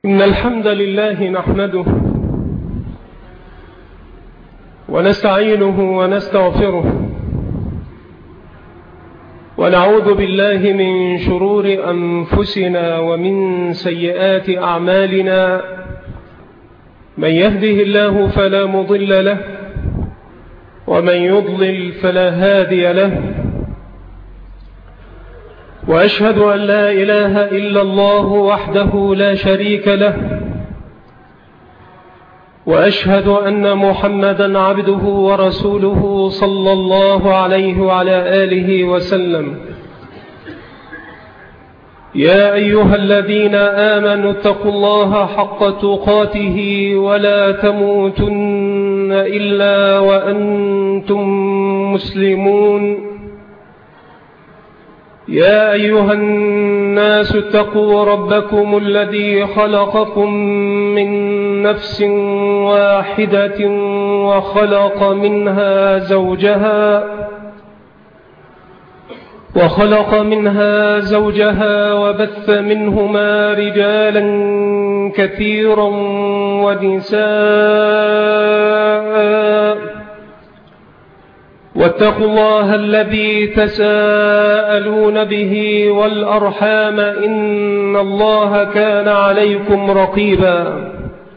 إن الحمد لله نحمده ونستعينه ونستغفره ونعوذ بالله من شرور أنفسنا ومن سيئات أعمالنا. من يهده الله فلا مضل له ومن يضلل فلا هادي له، وأشهد أن لا إله إلا الله وحده لا شريك له، وأشهد أن محمدا عبده ورسوله صلى الله عليه وعلى آله وسلم. يا أيها الذين آمنوا اتقوا الله حق تقاته ولا تموتن إلا وأنتم مسلمون. يا أيها الناس اتقوا ربكم الذي خلقكم من نفس واحدة وخلق منها زوجها وبث منهما رجالا كثيرا ونساء، واتقوا الله الذي تساءلون به والأرحام إن الله كان عليكم رقيبا.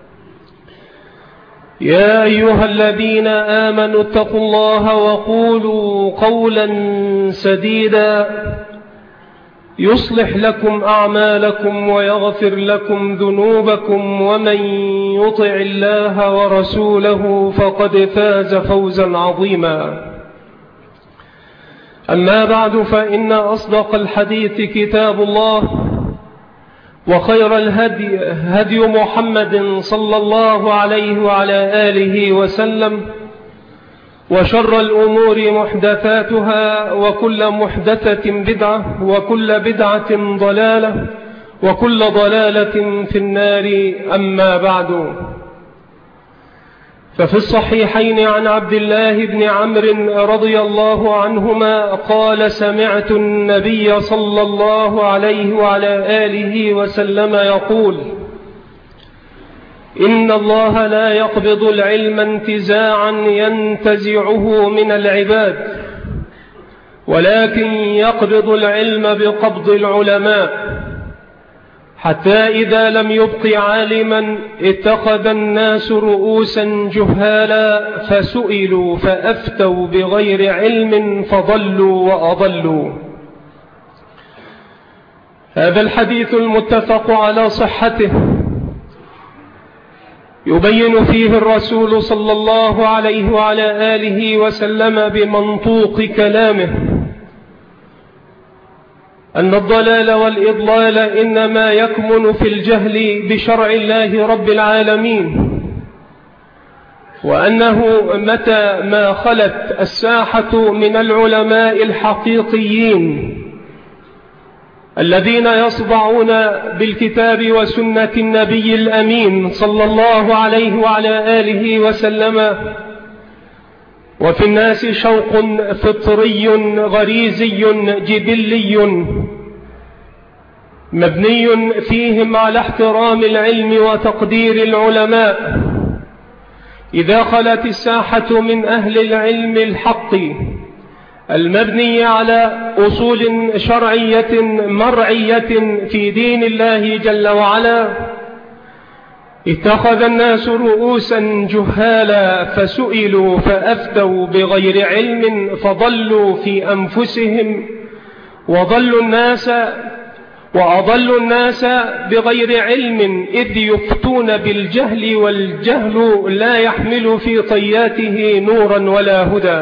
يا أيها الذين آمنوا اتقوا الله وقولوا قولا سديدا يصلح لكم أعمالكم ويغفر لكم ذنوبكم، ومن يطع الله ورسوله فقد فاز فوزا عظيما. أما بعد، فإن أصدق الحديث كتاب الله، وخير الهدي هدي محمد صلى الله عليه وعلى آله وسلم، وشر الأمور محدثاتها، وكل محدثة بدعة، وكل بدعة ضلالة، وكل ضلالة في النار. أما بعد، ففي الصحيحين عن عبد الله بن عمرو رضي الله عنهما قال: سمعت النبي صلى الله عليه وعلى آله وسلم يقول: إن الله لا يقبض العلم انتزاعا ينتزعه من العباد، ولكن يقبض العلم بقبض العلماء، حتى إذا لم يبق عالما اتخذ الناس رؤوسا جهالا فسئلوا فأفتوا بغير علم فضلوا وأضلوا. هذا الحديث المتفق على صحته يبين فيه الرسول صلى الله عليه وعلى آله وسلم بمنطوق كلامه أن الضلال والإضلال إنما يكمن في الجهل بشرع الله رب العالمين، وأنه متى ما خلت الساحة من العلماء الحقيقيين الذين يصدعون بالكتاب وسنة النبي الأمين صلى الله عليه وعلى آله وسلم، وفي الناس شوق فطري غريزي جبلي مبني فيهم على احترام العلم وتقدير العلماء، إذا خلت الساحة من أهل العلم الحق المبني على أصول شرعية مرعية في دين الله جل وعلا، اتخذ الناس رؤوسا جهالا فسئلوا فأفتوا بغير علم فضلوا في أنفسهم وأضلوا الناس بغير علم، إذ يفتون بالجهل والجهل لا يحمل في طياته نورا ولا هدى.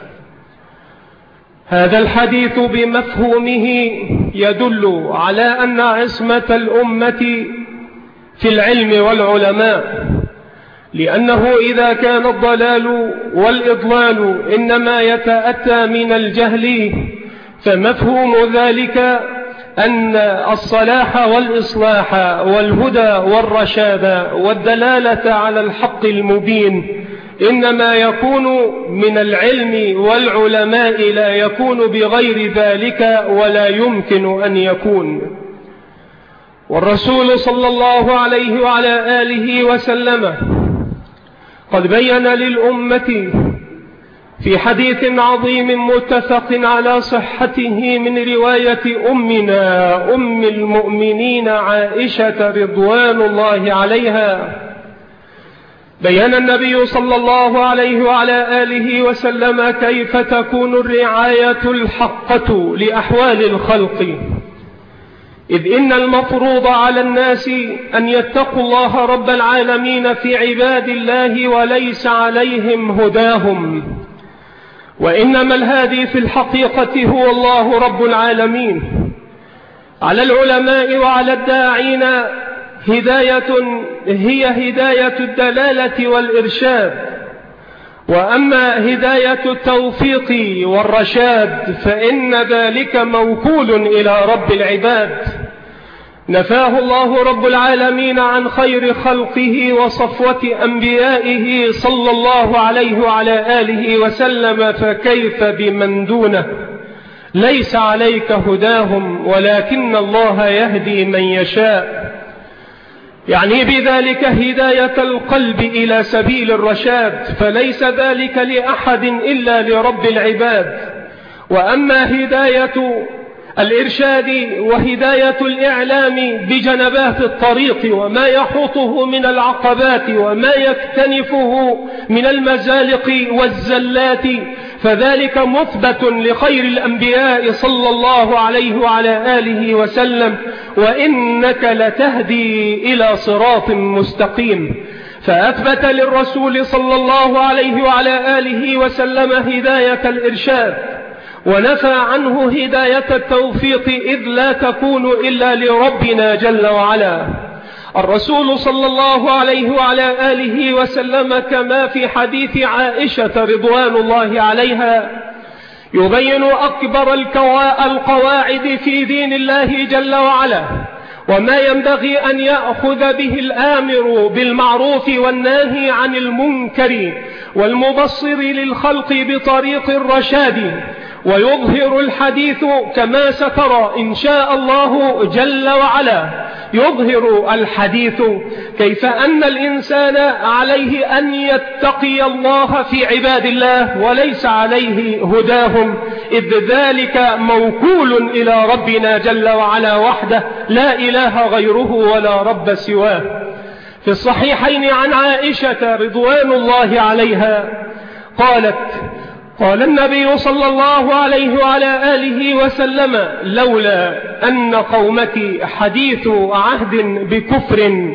هذا الحديث بمفهومه يدل على أن عصمة الأمة في العلم والعلماء، لأنه إذا كان الضلال والإضلال إنما يتأتى من الجهل، فمفهوم ذلك أن الصلاح والإصلاح والهدى والرشاد والدلالة على الحق المبين إنما يكون من العلم والعلماء، لا يكون بغير ذلك ولا يمكن أن يكون. والرسول صلى الله عليه وعلى آله وسلم قد بين للأمة في حديث عظيم متفق على صحته من رواية أمنا أم المؤمنين عائشة رضوان الله عليها، بيّن النبي صلى الله عليه وعلى آله وسلم كيف تكون الرعاية الحقة لأحوال الخلق، إذ إن المفروض على الناس أن يتقوا الله رب العالمين في عباد الله وليس عليهم هداهم، وإنما الهادي في الحقيقة هو الله رب العالمين. على العلماء وعلى الداعين هداية هي هداية الدلالة والإرشاد، وأما هداية التوفيق والرشاد فإن ذلك موكول إلى رب العباد، نفاه الله رب العالمين عن خير خلقه وصفوة أنبيائه صلى الله عليه وعلى آله وسلم، فكيف بمن دونه؟ ليس عليك هداهم ولكن الله يهدي من يشاء، يعني بذلك هداية القلب إلى سبيل الرشاد، فليس ذلك لأحد إلا لرب العباد. وأما هداية الإرشاد وهداية الإعلام بجنبات الطريق وما يحوطه من العقبات وما يكتنفه من المزالق والزلات، فذلك مثبت لخير الأنبياء صلى الله عليه وعلى آله وسلم، وإنك لتهدي إلى صراط مستقيم. فأثبت للرسول صلى الله عليه وعلى آله وسلم هداية الإرشاد، ونفى عنه هداية التوفيق، إذ لا تكون إلا لربنا جل وعلا. الرسول صلى الله عليه وعلى آله وسلم كما في حديث عائشة رضوان الله عليها يبين أكبر القواعد في دين الله جل وعلا، وما ينبغي أن يأخذ به الآمر بالمعروف والناهي عن المنكر والمبصر للخلق بطريق الرشاد. ويظهر الحديث كما سترى إن شاء الله جل وعلا، يظهر الحديث كيف أن الإنسان عليه أن يتقي الله في عباد الله وليس عليه هداهم، إذ ذلك موكول إلى ربنا جل وعلا وحده، لا إله غيره ولا رب سواه. في الصحيحين عن عائشة رضوان الله عليها قالت: قال النبي صلى الله عليه وعلى آله وسلم: لولا أن قومك حديث عهد بكفر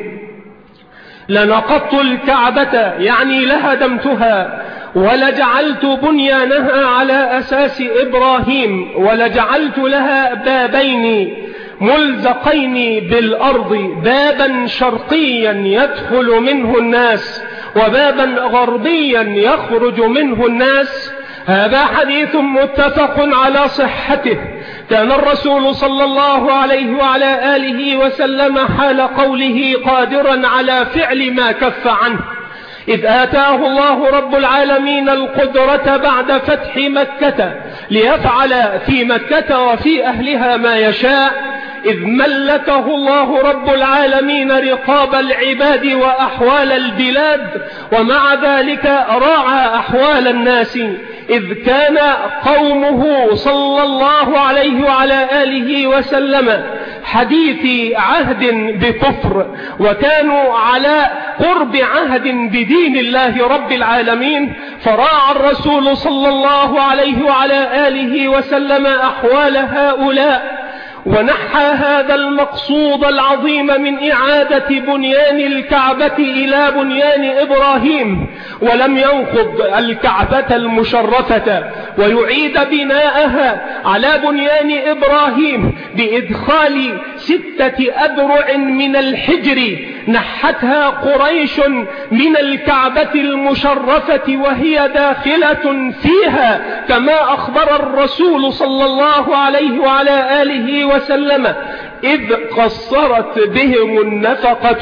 لنقضت الكعبة، يعني لهدمتها، ولجعلت بنيانها على أساس إبراهيم، ولجعلت لها بابين ملزقين بالأرض، بابا شرقيا يدخل منه الناس وبابا غربيا يخرج منه الناس. هذا حديث متفق على صحته. كان الرسول صلى الله عليه وعلى آله وسلم حال قوله قادرا على فعل ما كف عنه، إذ آتاه الله رب العالمين القدرة بعد فتح مكة ليفعل في مكة وفي أهلها ما يشاء، إذ ملكه الله رب العالمين رقاب العباد وأحوال البلاد، ومع ذلك راعى أحوال الناس، إذ كان قومه صلى الله عليه وعلى آله وسلم حديث عهد بكفر، وكانوا على قرب عهد بدين الله رب العالمين، فراعى الرسول صلى الله عليه وعلى آله وسلم أحوال هؤلاء، ونحى هذا المقصود العظيم من إعادة بنيان الكعبة إلى بنيان إبراهيم، ولم ينقض الكعبة المشرفة ويعيد بناءها على بنيان إبراهيم بإدخال 6 أذرع من الحجر نحتها قريش من الكعبة المشرفة وهي داخلة فيها، كما أخبر الرسول صلى الله عليه وعلى آله وسلم، إذ قصرت بهم النفقة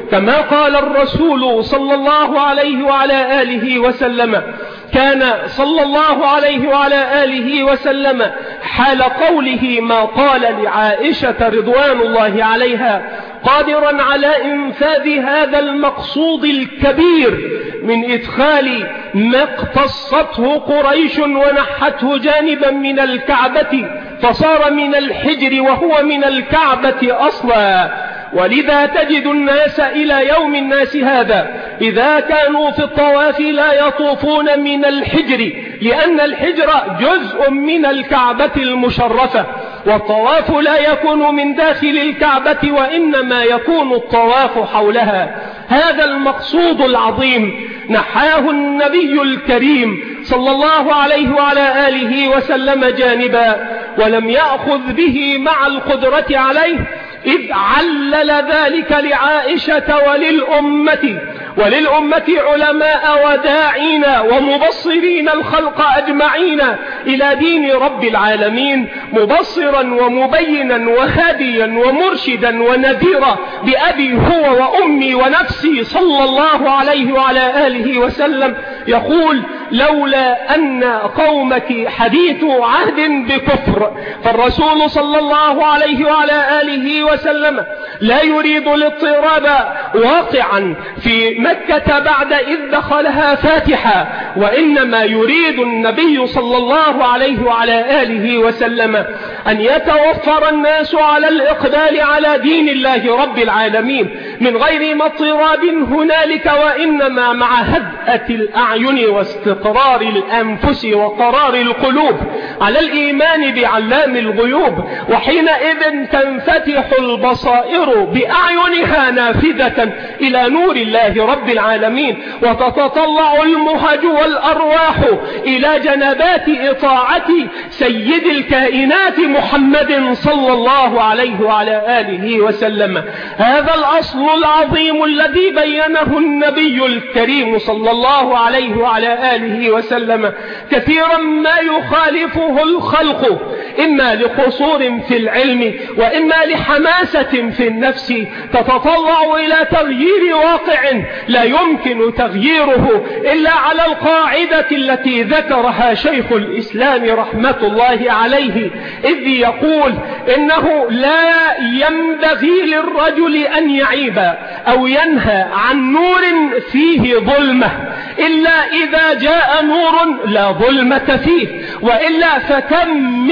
كما قال الرسول صلى الله عليه وعلى آله وسلم. كان صلى الله عليه وعلى آله وسلم حال قوله ما قال لعائشة رضوان الله عليها قادرا على إنفاذ هذا المقصود الكبير من إدخال ما اقتصته قريش ونحته جانبا من الكعبة فصار من الحجر وهو من الكعبة أصلا. ولذا تجد الناس إلى يوم الناس هذا إذا كانوا في الطواف لا يطوفون من الحجر، لأن الحجر جزء من الكعبة المشرفة، والطواف لا يكون من داخل الكعبة وإنما يكون الطواف حولها. هذا المقصود العظيم نحاه النبي الكريم صلى الله عليه وعلى آله وسلم جانبا، ولم يأخذ به مع القدرة عليه، إذ علل ذلك لعائشة وللأمة علماء وداعين ومبصرين الخلق أجمعين إلى دين رب العالمين، مبصرا ومبينا وهاديا ومرشدا ونذيرا بأبي هو وأمي ونفسي صلى الله عليه وعلى آله وسلم، يقول لولا أن قومك حديث عهد بكفر فالرسول صلى الله عليه وعلى آله وسلم لا يريد الاضطراب واقعا في مكة بعد إذ دخلها فاتحا، وإنما يريد النبي صلى الله عليه وعلى آله وسلم أن يتوفر الناس على الإقبال على دين الله رب العالمين من غير ما اضطراب هنالك، وإنما مع هدأة الأعين واستقرار الأنفس وقرار القلوب على الإيمان بعلام الغيوب. وحينئذ تنفتح البصائر بأعينها نافذة إلى نور الله رب العالمين، وتتطلع المهج والأرواح إلى جنبات إطاعة سيد الكائنات محمد صلى الله عليه وعلى آله وسلم. هذا الأصل العظيم الذي بينه النبي الكريم صلى الله عليه وعلى آله وسلم كثيرا ما يخالفه الخلق، إما لقصور في العلم وإما لحماسة في النفس تتطلع إلى تغيير واقع لا يمكن تغييره إلا على القاعدة التي ذكرها شيخ الإسلام رحمة الله عليه، إذ يقول إنه لا ينبغي للرجل أن يعيب أو ينهى عن نور فيه ظلمة إلا إذا جاء نور لا ظلمة فيه، وإلا فكم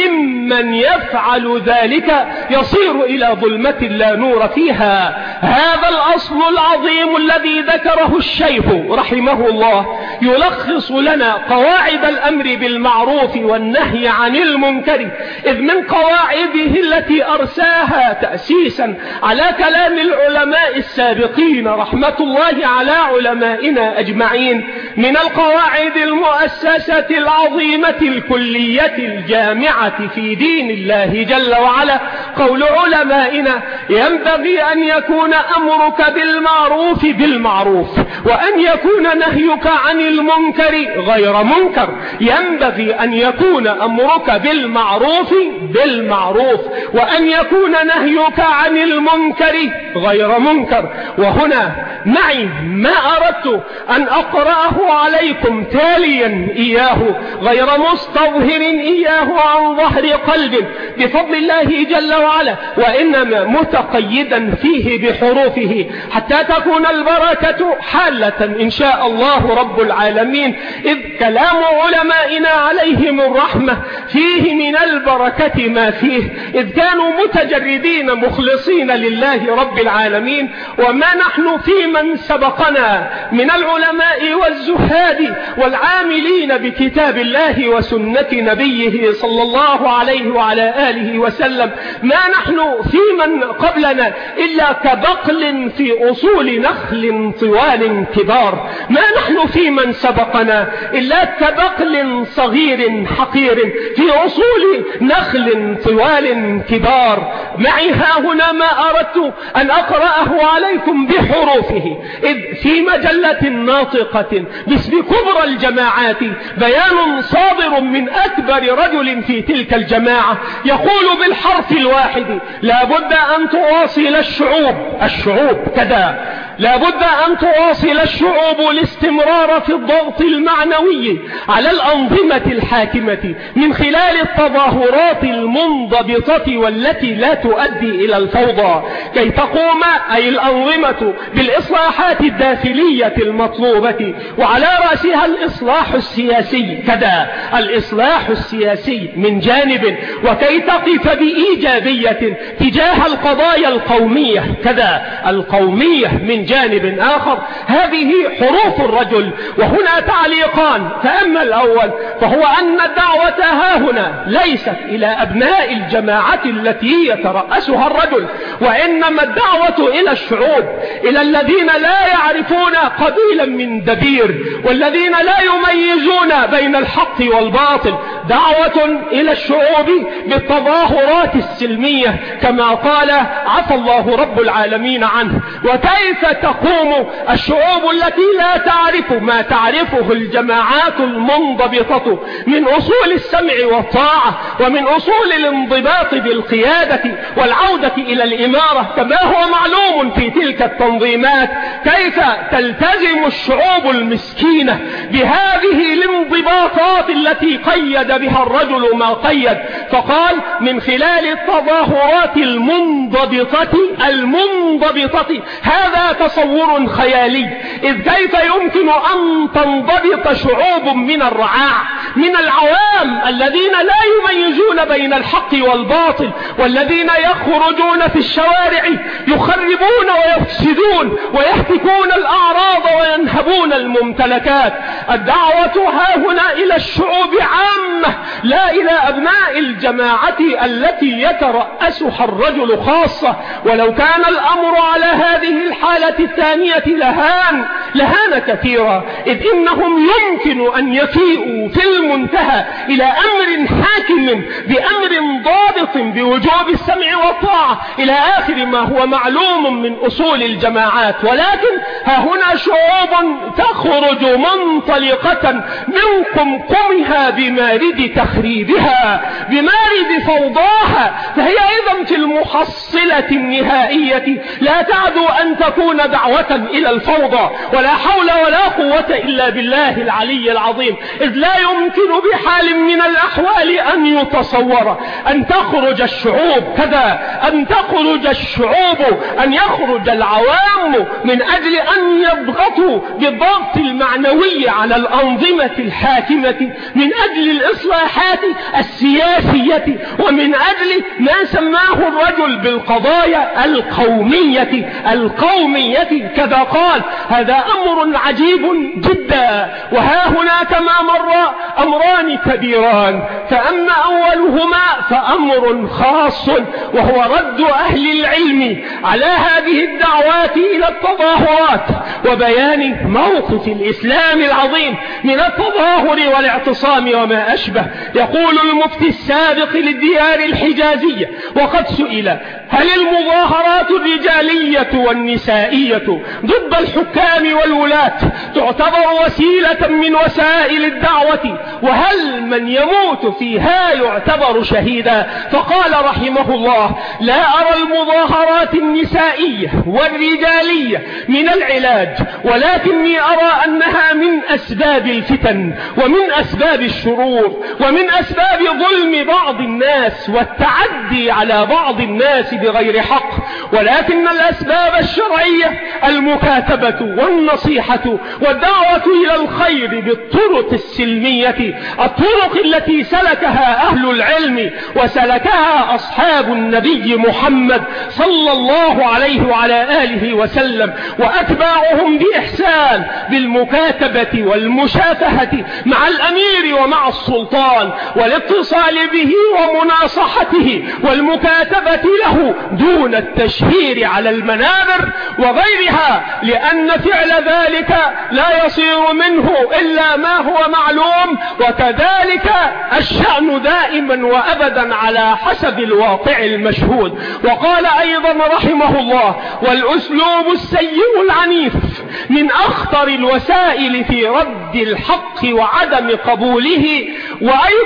ممن يفعل ذلك يصير إلى ظلمة لا نور فيها. هذا الأصل العظيم الذي ذكره الشيخ رحمه الله يلخص لنا قواعد الأمر بالمعروف والنهي عن المنكر، إذ من قواعده التي أرساها تأسيسا على كلام العلماء السابقين رحمة الله على علمائنا أجمعين، من القواعد المؤسسة العظيمة الكلية الجامعة في دين الله جل وعلا قول علمائنا ينبغي أن يكون أمرك بالمعروف بالمعروف، وأن يكون نهيك عن المنكر غير منكر. ينبغي أن يكون أمرك بالمعروف بالمعروف، وأن يكون نهيك عن المنكر غير منكر. وهنا معي ما أردت أن أقرأه عليكم تاليا إياه غير مستظهر إياه عن ظهر قلب بفضل الله جل وعلا، وإنما متقيدا فيه بحروفه حتى تكون البركة حالة إن شاء الله رب العالمين، إذ كلام علمائنا عليهم الرحمة فيه من البركة ما فيه، إذ كانوا متجردين مخلصين لله رب العالمين. وما نحن في من سبقنا من العلماء والزهاد والعاملين بكتاب الله وسنة نبيه صلى الله عليه وعلى آله وسلم، ما نحن في من قبلنا إلا كبقل في أصول نخل طوال كبار، ما نحن في من سبقنا إلا كبقل صغير حقير في أصول نخل طوال كبار. معي ها هنا ما أردت أن أقرأه عليكم بحروفه، إذ في مجلة ناطقة باسم كبرى الجماعات بيان صادر من أكبر رجل في تلك الجماعة يقول بالحرف الواحد لا بد أن تواصل الشعوب كذا لا بد أن تواصل الشعوب الاستمرار في الضغط المعنوي على الأنظمة الحاكمة من خلال التظاهرات المنضبطة والتي لا تؤدي إلى الفوضى، كي تقوم أي الأنظمة بالإصلاحات الداخلية المطلوبة، وعلى رأسها الإصلاح السياسي. كذا الإصلاح السياسي من جانب، وكي تقف بإيجابية تجاه القضايا القومية، كذا القومية من جانب آخر. هذه حروف الرجل. وهنا تعليقان. فأما الأول فهو أن الدعوة هاهنا ليست إلى أبناء الجماعة التي يترأسها الرجل، وإنما الدعوة إلى الشعوب، إلى الذين لا يعرفون قبيلا من دبير، والذين لا يميزون بين الحق والباطل. دعوة إلى الشعوب بالتظاهرات السلمية كما قال عفى الله رب العالمين عنه. وكيف تقوم الشعوب التي لا تعرف ما تعرفه الجماعات المنضبطة من أصول السمع والطاعة، ومن أصول الانضباط بالقيادة والعودة إلى الإمارة كما هو معلوم في تلك التنظيمات؟ كيف تلتزم الشعوب المسكينة بهذه الانضباطات التي قيد بها الرجل ما قيد؟ فقال من خلال التظاهرات المنضبطة. هذا تصور خيالي، إذ كيف يمكن أن تنضبط شعوب من الرعاع، من العوام الذين لا يميزون بين الحق والباطل، والذين يخرجون في الشوارع يخربون ويفسدون ويهتكون الأعراض وينهبون الممتلكات؟ الدعوة ها هنا إلى الشعوب عامة، لا إلى أبناء الجماعة التي يترأسها الرجل خاصة. ولو كان الأمر على هذه الحالة الثانية لهان كثيرا، إذ إنهم يمكن أن يفيئوا في المنتهى إلى أمر حاكم بأمر ضابط بوجوب السمع والطاعة إلى آخر ما هو معلوم من أصول الجماعات. ولكن ها هنا شعوب تخرج منطلقة من قمقمها بمارد تخريبها، بمارد فوضاها، فهي أيضا في المحصلة النهائية لا تعدو أن تكون دعوة إلى الفوضى. ولا حول ولا قوة إلا بالله العلي العظيم، إذ لا يمكن بحال من الأحوال أن يتصور أن تخرج الشعوب كذا، أن تخرج الشعوب، أن يخرج العوام من أجل أن يضغطوا بالضغط المعنوي على الأنظمة الحاكمة من أجل الإصلاحات السياسية، ومن أجل ما سماه الرجل بالقضايا القومية كذا قال. هذا أمر عجيب جدا. وها هنا كما مر أمران كبيران، فأما أولهما فأمر خاص، وهو رد أهل العلم على هذه الدعوات إلى التظاهرات، وبيان موقف الإسلام العظيم من التظاهر والاعتصام وما أشبه. يقول المفتي السابق للديار الحجازية وقد سئل: هل المظاهرات الرجالية والنسائية ضد الحكام والولاة تعتبر وسيلة من وسائل الدعوة؟ وهل من يموت فيها يعتبر شهيدا؟ فقال رحمه الله: لا أرى المظاهرات النسائية والرجالية من العلاج، ولكني أرى أنها من أسباب الفتن، ومن أسباب الشرور، ومن أسباب ظلم بعض الناس والتعدي على بعض الناس بغير حق. ولكن الأسباب الشرعية المكاتبة والنصيحة والدعوة إلى الخير بالطرق السلمية، الطرق التي سلكها أهل العلم وسلكها أصحاب النبي محمد صلى الله عليه وعلى آله وسلم وأتباعهم بإحسان، بالمكاتبة والمشافهة مع الأمير ومع السلطان، والاتصال به ومناصحته والمكاتبة له دون التشهير على المنابر وغيرها، لأن فعل ذلك لا يصير منه إلا ما هو معلوم، وكذلك الشأن دائما وأبدا على حسب الواقع المشهود. وقال أيضا رحمه الله: والأسلوب السيء العنيف من أخطر الوسائل في رد الحق وعدم قبوله. وأيضا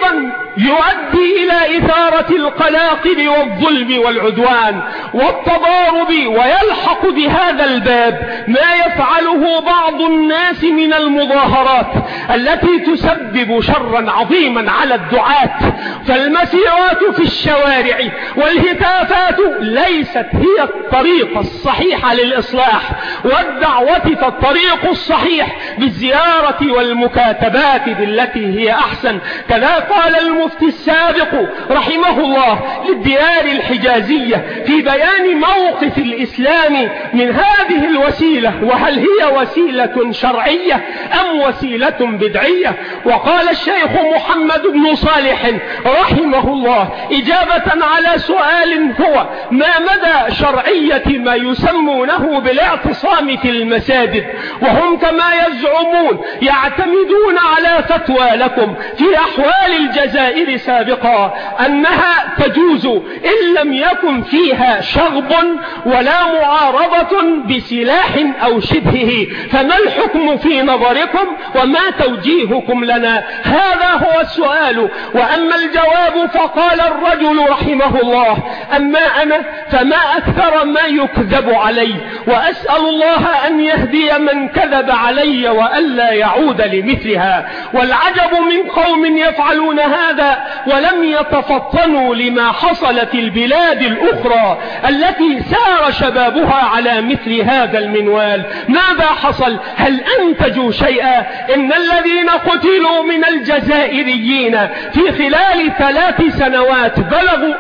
يؤدي إلى إثارة القلاقل والظلم والعدوان والتضارب، ويلحق بهذا الباب ما يفعله بعض الناس من المظاهرات التي تسبب شرا عظيما على الدعاة. فالمسيرات في الشوارع والهتافات ليست هي الطريقة الصحيحة للإصلاح، والدعوة فالطريق الصحيح بالزيارة والمكاتبات بالتي هي أحسن. كذا قال المفتي السابق رحمه الله للديار الحجازية في بيان موقف الإسلام من هذه الوسيلة، وهل هي وسيلة شرعية أم وسيلة بدعية. وقال الشيخ محمد بن صالح رحمه الله إجابة على سؤال هو ما مدى شرعية ما يسمونه بالاعتصام في المساجد، وهم كما يزعمون يعتمدون على فتوى لكم في أحوال الجزائر سابقا أنها تجوز إن لم يكن فيها شغب ولا معارضة بسلاح أو شبهه، فما الحكم في نظركم وما توجيهكم لنا؟ هذا هو السؤال. وأما الجواب فقال الرجل رحمه الله أما أنا فما أكثر ما يكذب علي، وأسأل الله أن يهدي من كذب علي وألا يعود لمثلها. والعجب من قوم يفعلون هذا ولم يتفطنوا لما حصل في البلاد الأخرى التي سار شبابها على مثل هذا المنوال. ماذا حصل؟ هل أنتجوا شيئا؟ إن الذين قتلوا من الجزائريين في خلال 3 سنوات بلغوا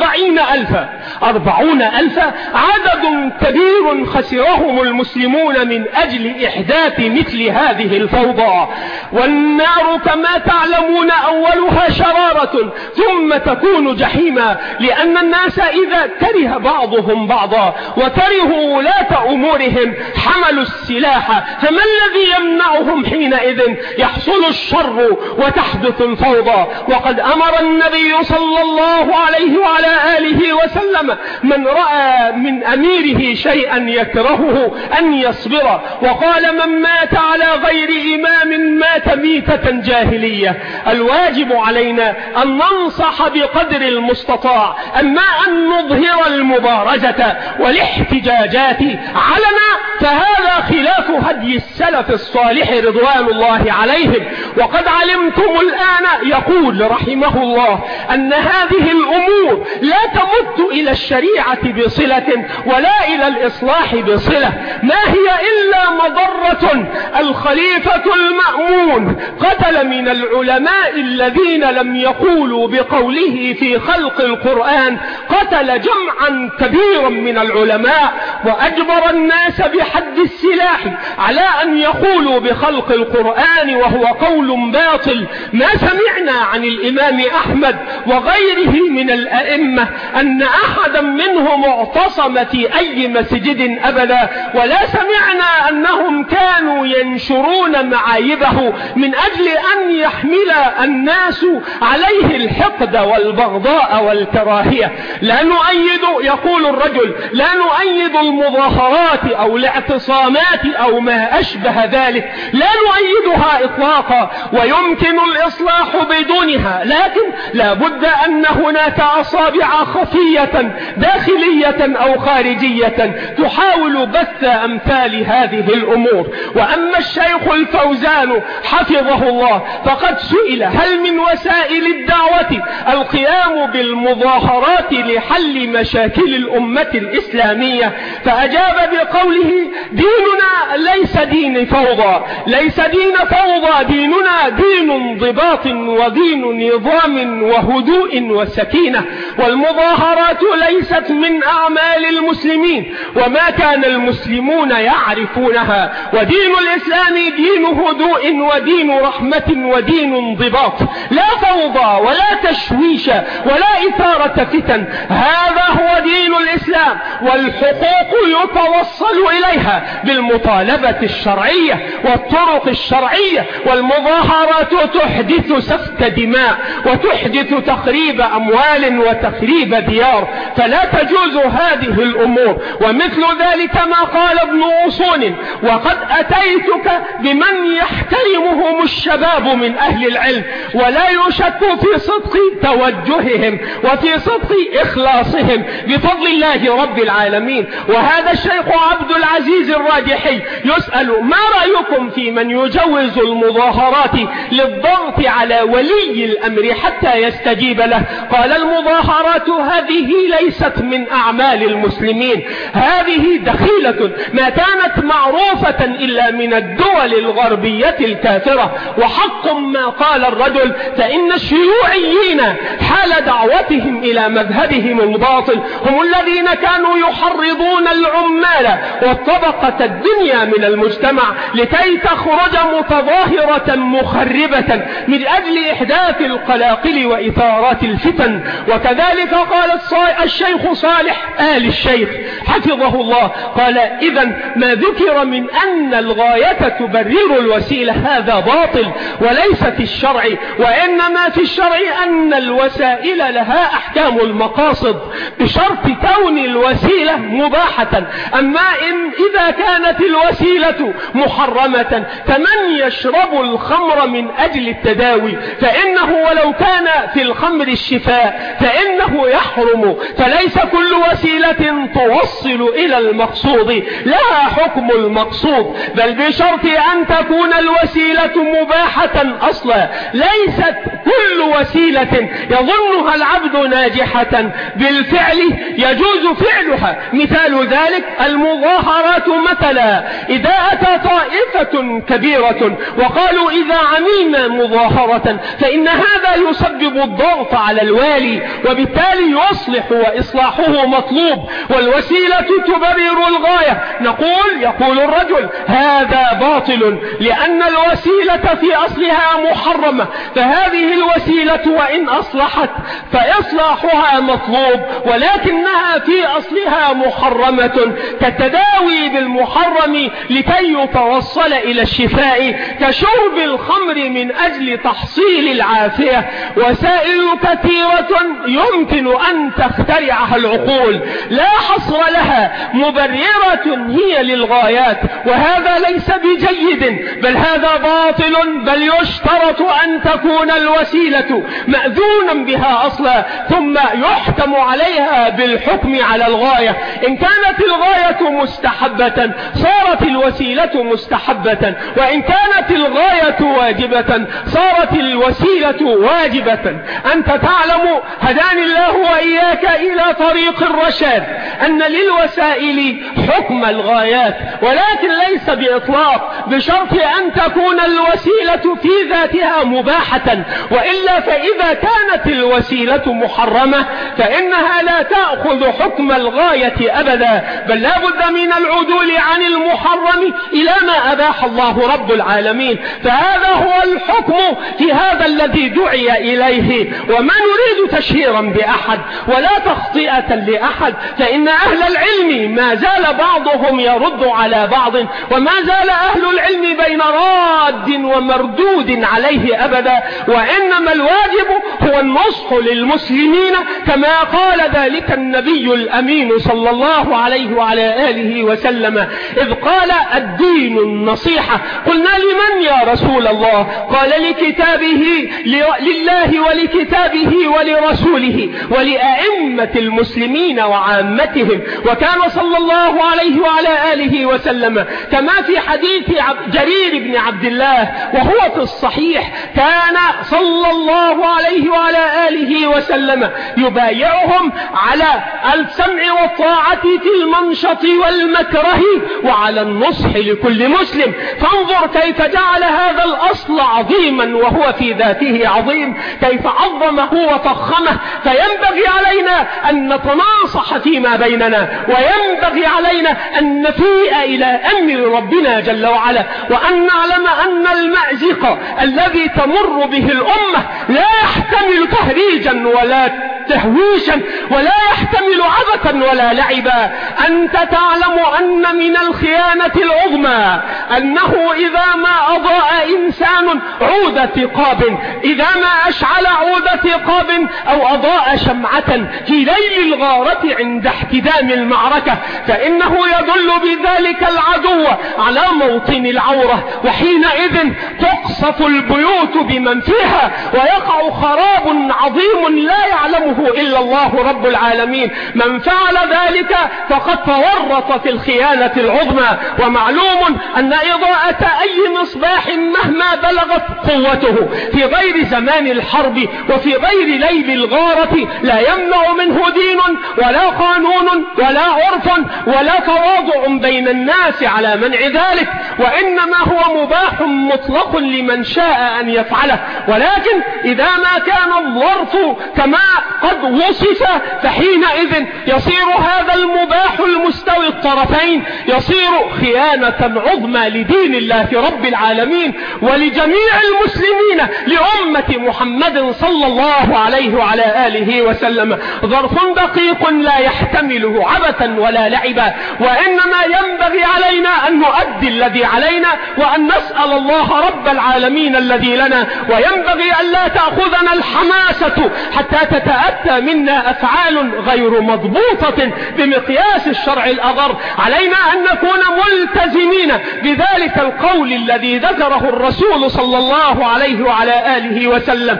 40,000 عدد كبير خسرهم المسلمون من أجل إحداث مثل هذه الفوضى. والنار كما تعلمون أولها شرارة ثم تكون جحيما، لأن الناس إذا كره بعضهم بعضا وكرهوا ولاة أمورهم حملوا السلاح، فما الذي يمنعهم حينئذ؟ يحصل الشر وتحدث الفوضى. وقد أمر النبي صلى الله عليه وعلى آله وسلم من رأى من أميره شيئا يكرهه أن يصبر، وقال من مات على غير إمام مات ميتة جاهلية. الواجب علينا أن ننصح بقدر المستطاع، أما أن نظهر المبارزة والاحتجاجات علنا فهذا خلاف هدي السلف الصالح رضوان الله عليهم. وقد علمتم الآن يقول رحمه الله أن هذه الأمور لا تمت إلى الشريعة بصلة ولا إلى الإصلاح بصلة، ما هي إلا مضرة. الخليفة المأمون قتل من العلماء الذين لم يقولوا بقوله في خلق القرآن، قتل جمعا كبيرا من العلماء، وأجبر الناس بحد السلاح على أن يقولوا بخلق القرآن وهو قول باطل. ما سمعنا عن الإمام أحمد وغيره من الأئمة أن أحدا منهم اعتصم في أي مسجد أبدا، ولا سمعنا أنهم كانوا ينشرون معايبه من أجل أن يحمل الناس عليه الحقد والبغضاء والكراهية. لا نؤيد، يقول الرجل، لا نؤيد المظاهرات أو الاعتصامات أو ما أشبه ذلك، لا نؤيدها إطلاقا، ويمكن الإصلاح بدونها، لكن لا بد أن هناك أصابع خفية داخلية أو خارجية تحاول بث أمثال هذه الأمور. وأما الشيخ الفوزان حفظه الله فقد سئل هل من وسائل الدعوة القيام بالمظاهرات لحل مشاكل الأمة الإسلامية، فأجاب بقوله ديننا ليس دين فوضى، ليس دين فوضى، ديننا دين انضباط ودين نظام وهدوء وسكينة، والمظاهرات ليست من أعمال المسلمين وما كان المسلمون يعرفونها، ودين الإسلام دين هدوء ودين رحمة ودين انضباط، لا فوضى ولا تشويش ولا إثارة فتن. هذا هو دين الإسلام، والحقوق يتوصل إليها بالمطالبة الشرعية والطرق الشرعية، والمظاهرات تحدث سفك دماء وتحدث تخريب أموال وتخريب ديار، فلا تجوز هذه الأمور. ومثل ذلك ما قال ابن أصون وقد أتيتك بمن يحترمهم الشباب من أهل العلم، ولا يشك في صدق توجههم وفي صدق إخلاصهم بفضل الله رب العالمين. وهذا الشيخ عبد العزيز الراجحي يسأل: ما رأيكم في من يجوز المظاهرات للضغط على ولي الأمر حتى يستجيب له؟ قال: المظاهرات هذه ليست من أعمال المسلمين، هذه دخيلة ما كانت معروفة إلا من الدول الغربية الكافرة. وحق ما قال الرجل، فإن الشيوعيين حال دعوتهم إلى مذهبهم الباطل هم الذين كانوا يحرضون العمال والطبقة الدنيا من المجتمع لكي تخرج متظاهرة مخربة من أجل إحداث القلاقل وإثارات الفتن. وكذلك قال الشيخ صالح آل الشيخ حفظه الله، قال: إذن ما ذكر من أن الغاية تبرر الوسيلة هذا باطل وليس في الشرع، وإنما في الشرع أن الوسائل لها أحكام المقاصد بشرط كون الوسيلة مباحة. أما إذا كانت الوسيلة محرمة كمن يشرب الخمر من أجل التداوي، فإنه ولو كان في الخمر الشفاء فإنه يحرم. فليس كل وسيلة توصل إلى المقصود لها حكم المقصود، بل بشرط أن تكون الوسيلة مباحة أصلا. ليست كل وسيلة يظنها العبد ناجحة بالفعل يجوز فعلها. مثال ذلك المظاهرات مثلا، إذا أتى طائفة كبيرة وقالوا: إذا عملنا مظاهرة فإن هذا يسبب الضغط على الوالي، وبالتالي يصلح وإصلاحه مطلوب والوسيلة تبرر الغاية، يقول الرجل: هذا باطل لأن الوسيلة في أصلها محرمة، فهذه الوسيلة وإن أصلحت فإصلاحها مطلوب، ولكنها في أصلها محرمة كالتداوي بالمحرم لكي يتوصل إلى الشفاء، كشرب الخمر من أجل تحصيل العافية. وسائل كثيرة يمكن أن تخترعها العقول لا حصر لها، مبررة هي للغايات، وهذا ليس بجيد، بل هذا باطل، بل يشترط أن تكون الوسيلة مأذونا بها أصلا ثم يحكم عليها بالحكم على الغاية. إن كانت الغاية مستحبة صارت الوسيلة مستحبة، وإن كانت الغاية واجبة صارت الوسيلة واجبة. أنت تعلم هداني الله وإياك إلى طريق الرشاد أن للوسائل حكم الغايات، ولكن ليس بإطلاق، بشرط أن تكون الوسيلة في ذاتها مباحة، وإلا فإذا كانت الوسيلة محرمة فإنها لا تأخذ حكم الغاية أبدا، بل لا بد من العدول عن المحرم إلى ما أباح الله رب العالمين. فهذا هو الحكم في هذا الذي دعي إليه. وما نريد تشهيرا بأحد ولا تخطئة لأحد، فإن أهل العلم ما زال بعضهم يرد على بعض، وما زال أهل العلم بين راد ومردود عليه أبدا، وإنما الواجب هو النصح للمسلمين كما قال ذلك النبي الأمين صلى الله عليه وعلى آله وسلم إذ قال: الدين النصيحة. قلنا: لمن يا رسول الله؟ قال: لكتابه، لله ولكتابه ولرسوله ولأئمة المسلمين وعامتهم. وكان صلى الله عليه وعلى آله وسلم كما في حديث جرير بن عبد الله وهو في الصحيح، كان صلى الله عليه وعلى آله وسلم يبايعهم على السمع والطاعة في المنشط والمكره وعلى النصح لكل مسلم. فانظر كيف جعل هذا الأصل عظيما وهو في ذاته عظيم، كيف عظمه وفخمه. فينبغي علينا أن نتناصح فيما بيننا، وينبغي علينا أن نفيء إلى أمر ربنا جل وعلا، وأن نعلم أن المأزق الذي تمر به الأمة لا يحتمل تهريجا ولا تهويشا ولا يحتمل عبثا ولا لعبا. أنت تعلم أن من الخيانة العظمى أنه إذا ما أضاء إنسان عود ثقاب، إذا ما أشعل عود ثقاب أو أضاء شمعة في ليل الغارة عند احتدام المعركة، فإنه يدل بذلك العدو على موطن العورة، وحينئذ تقصف البيوت بمن فيها ويقع خراب عظيم لا يعلمه إلا الله رب العالمين. من فعل ذلك فقد تورط في الخيانة العظمى. ومعلوم أن إضاءة أي مصباح مهما بلغت قوته في غير زمان الحرب وفي غير ليل الغارة لا يمنع منه دين ولا قانون ولا عرف ولا تواضع بين الناس على منع ذلك، وإنما هو مباح مطلق لمن شاء أن يفعله. ولكن إذا ما كان الظرف كما قد وصف فحينئذ يصير هذا المباح المستوي الطرفين يصير خيانة عظمى لدين الله رب العالمين ولجميع المسلمين لأمة محمد صلى الله عليه وعلى آله وسلم. ظرف دقيق لا يحتمله عبثا ولا لعبا، وإنما ينبغي علينا أن نؤدي الذي علينا وأن نسأل الله رب العالمين الذي لنا، وينبغي أن لا تأخذنا الحماسة حتى تتأتى منا أفعال غير مضبوطة بمقياس الشرع الأغر. علينا أن نكون ملتزمين بذلك القول الذي ذكره الرسول صلى الله عليه وعلى آله وسلم: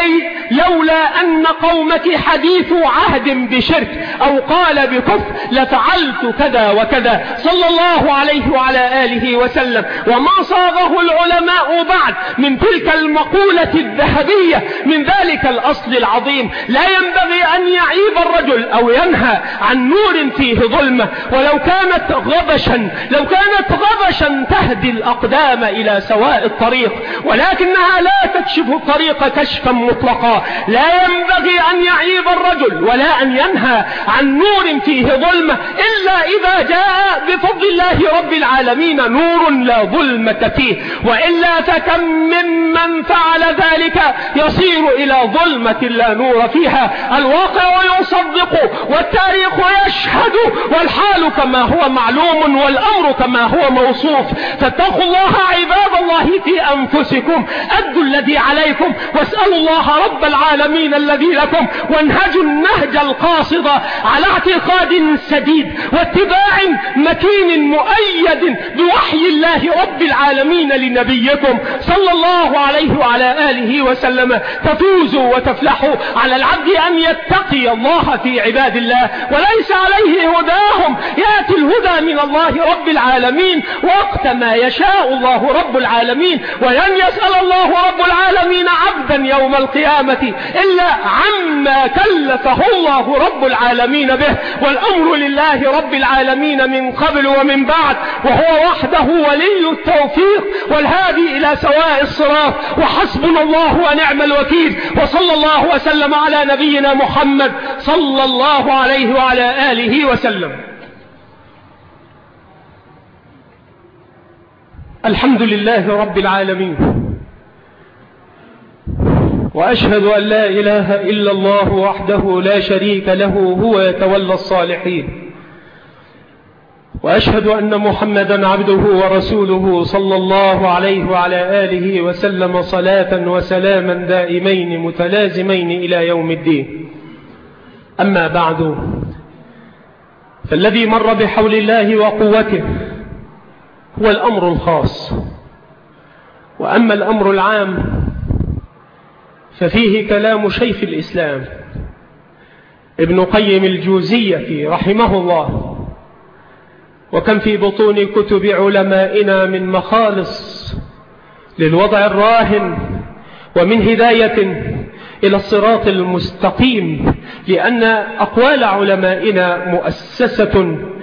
لولا أن قومك حديث عهد بشرك أو قال بكفر لفعلت كذا وكذا صلى الله عليه وعلى آله وسلم. وما صاغه العلماء بعد من تلك المقولة الذهبية من ذلك الأصل العظيم: لا ينبغي أن يعيب الرجل أو ينهى عن نور فيه ظلمة ولو كانت غبشا تهدي الأقدام إلى سواء الطريق، ولكنها لا تكشف الطريق كشفا مطلقا. لا ينبغي أن يعيب الرجل ولا أن ينهى عن نور فيه ظلمة إلا إذا جاء بفضل الله رب العالمين نور لا ظلمة فيه، وإلا فكم ممن فعل ذلك يصير إلى ظلمة لا نور فيها. الواقع يصدق والتاريخ يشهد والحال كما هو معلوم والأمر كما هو موصوف. فاتقوا الله عباد الله في أنفسكم، أدوا الذي عليكم واسألوا الله رب العالمين الذي لكم، وانهجوا النهج القاصد على اعتقاد سديد واتباع متين مؤيد بوحي الله رب العالمين لنبيكم صلى الله عليه وعلى آله وسلم. تفوزوا وتفلحوا. على العبد أن يتقي الله في عباد الله وليس عليه هداهم، يأتي الهدى من الله رب العالمين وقت ما يشاء الله رب العالمين. ولن يسأل الله رب العالمين عبدا يوم القيامة إلا عما كلفه الله رب العالمين به، والأمر لله رب العالمين من قبل ومن بعد، وهو وحده ولي التوفيق والهادي إلى سواء الصراط، وحسبنا الله ونعم الوكيل. وصلى الله وسلم على نبينا محمد صلى الله عليه وعلى آله وسلم. الحمد لله رب العالمين، وأشهد أن لا إله إلا الله وحده لا شريك له هو يتولى الصالحين، وأشهد أن محمدا عبده ورسوله صلى الله عليه وعلى آله وسلم صلاة وسلاما دائمين متلازمين إلى يوم الدين. أما بعد، فالذي مر بحول الله وقوته هو الأمر الخاص، وأما الأمر العام ففيه كلام شيخ الإسلام ابن قيم الجوزية رحمه الله، وكم في بطون كتب علمائنا من مخالص للوضع الراهن ومن هداية إلى الصراط المستقيم، لأن أقوال علمائنا مؤسسة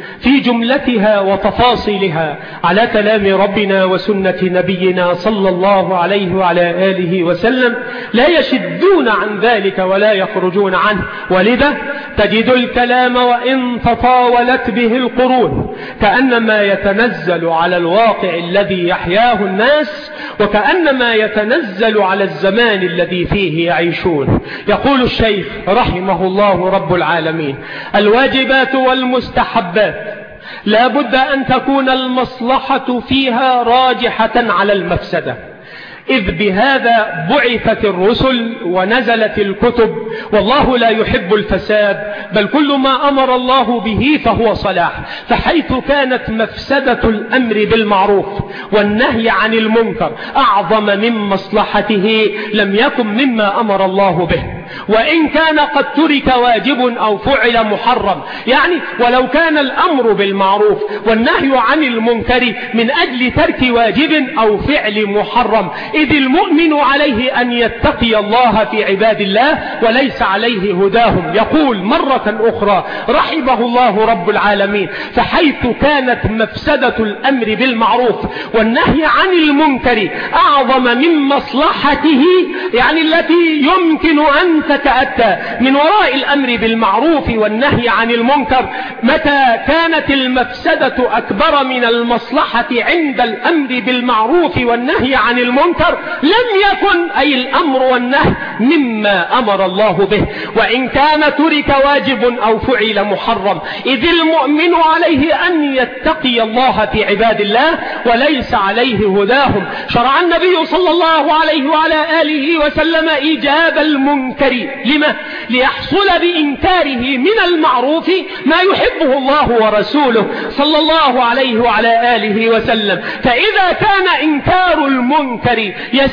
في جملتها وتفاصيلها على كلام ربنا وسنة نبينا صلى الله عليه وعلى آله وسلم لا يشدون عن ذلك ولا يخرجون عنه. ولذا تجد الكلام وإن تطاولت به القرون كأنما يتنزل على الواقع الذي يحياه الناس، وكأنما يتنزل على الزمان الذي فيه يعيشون. يقول الشيخ رحمه الله رب العالمين: الواجبات والمستحبات لا بد أن تكون المصلحة فيها راجحة على المفسدة، إذ بهذا بعثت الرسل ونزلت الكتب، والله لا يحب الفساد، بل كل ما أمر الله به فهو صلاح. فحيث كانت مفسدة الأمر بالمعروف والنهي عن المنكر أعظم من مصلحته لم يكن مما أمر الله به، وإن كان قد ترك واجب أو فعل محرم. يعني ولو كان الأمر بالمعروف والنهي عن المنكر من أجل ترك واجب أو فعل محرم، إذ المؤمن عليه أن يتقي الله في عباد الله وليس عليه هداهم. يقول مرة أخرى رحمه الله رب العالمين: فحيث كانت مفسدة الأمر بالمعروف والنهي عن المنكر أعظم من مصلحته، يعني التي يمكن أن تتأتى من وراء الأمر بالمعروف والنهي عن المنكر، متى كانت المفسدة أكبر من المصلحة عند الأمر بالمعروف والنهي عن المنكر لم يكن أي الأمر والنهي مما أمر الله به، وإن كان ترك واجب أو فعل محرم، إذ المؤمن عليه أن يتقي الله في عباد الله وليس عليه هداهم. شرع النبي صلى الله عليه وعلى آله وسلم إيجاب المنكر. لما؟ ليحصل بإنكاره من المعروف ما يحبه الله ورسوله صلى الله عليه وعلى آله وسلم. فإذا كان إنكار المنكر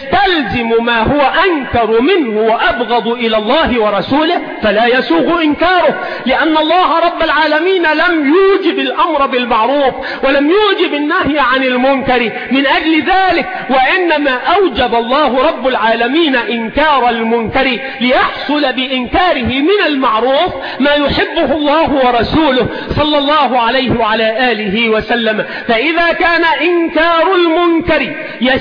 يستلزم ما هو أنكر منه وأبغض إلى الله ورسوله فلا يسوغ إنكاره، لأن الله رب العالمين لم يوجب الأمر بالمعروف ولم يوجب النهي عن المنكر من أجل ذلك، وإنما أوجب الله رب العالمين إنكار المنكر ليحصل بإنكاره من المعروف ما يحبه الله ورسوله صلى الله عليه وعلى آله وسلم. فإذا كان إنكار المنكر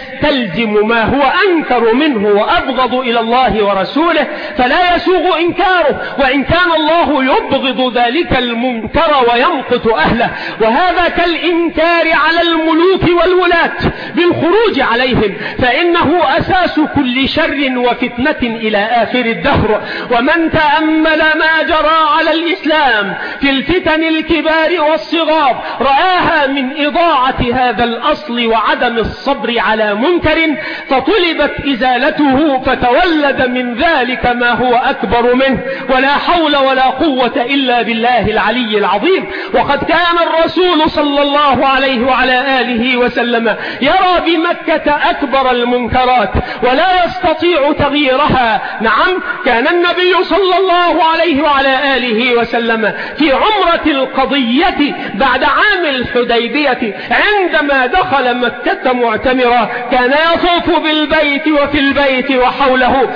يستلزم ما هو أنكر منه وأبغض إلى الله ورسوله فلا يسوغ إنكاره، وإن كان الله يبغض ذلك المنكر ويمقت أهله. وهذا كالإنكار على الملوك والولاة بالخروج عليهم، فإنه أساس كل شر وفتنة إلى آخر الدهر. ومن تأمل ما جرى على الإسلام في الفتن الكبار والصغار رآها من إضاعة هذا الأصل وعدم الصبر على منكر، فطلبت إزالته فتولد من ذلك ما هو أكبر منه، ولا حول ولا قوة إلا بالله العلي العظيم. وقد كان الرسول صلى الله عليه وعلى آله وسلم يرى بمكة أكبر المنكرات ولا يستطيع تغييرها. نعم، كان النبي صلى الله عليه وعلى آله وسلم في عمرة القضية بعد عام الحديبية عندما دخل مكة معتمرا كان يطوف بالبيت وفي البيت وحوله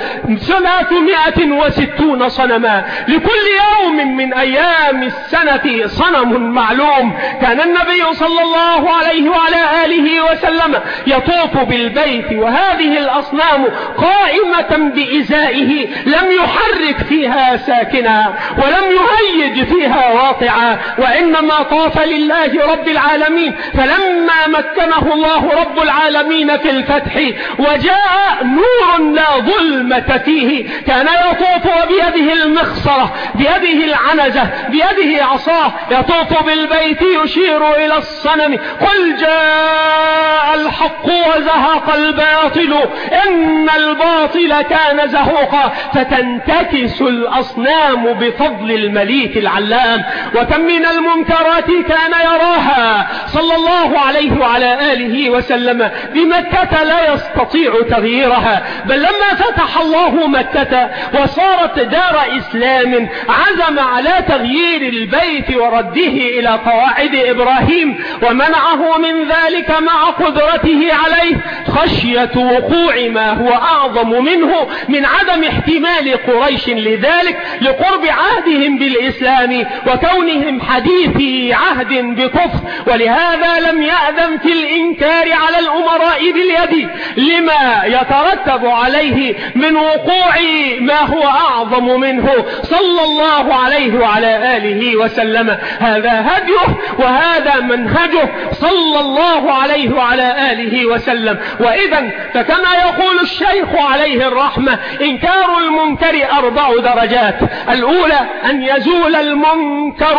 360 صنما، لكل يوم من أيام السنة صنم معلوم. كان النبي صلى الله عليه وعلى آله وسلم يطوف بالبيت وهذه الأصنام قائمة بإزائه، لم يحرك فيها ساكنا ولم يهيج فيها واطعا، وإنما طاف لله رب العالمين. فلما مكنه الله رب العالمين في الفتح وجاء نور لا ظلمة فيه كان يطوف وبيده المخصرة بيده العنزة بيده عصاه يطوف بالبيت يشير إلى الصنم: قل جاء الحق وزهق الباطل إن الباطل كان زهوقا. فتنتكس الأصنام بفضل المليك العلام. وكم من المنكرات كان يراها صلى الله عليه وعلى آله وسلم بمكة لا يستطيع تغييرها، بل لما فتح الله مكة وصارت دار إسلام عزم على تغيير البيت ورده إلى قواعد إبراهيم، ومنعه من ذلك مع قدرته عليه خشية وقوع ما هو أعظم منه من عدم احتمال إمال قريش لذلك لقرب عهدهم بالإسلام وكونهم حديثي عهد بكفر، ولهذا لم يأذن في الإنكار على الأمراء باليد لما يترتب عليه من وقوع ما هو أعظم منه صلى الله عليه وعلى آله وسلم. هذا هديه وهذا منهجه صلى الله عليه وعلى آله وسلم. وإذا فكما يقول الشيخ عليه الرحمة إنكار المنكر 4 درجات. الأولى أن يزول المنكر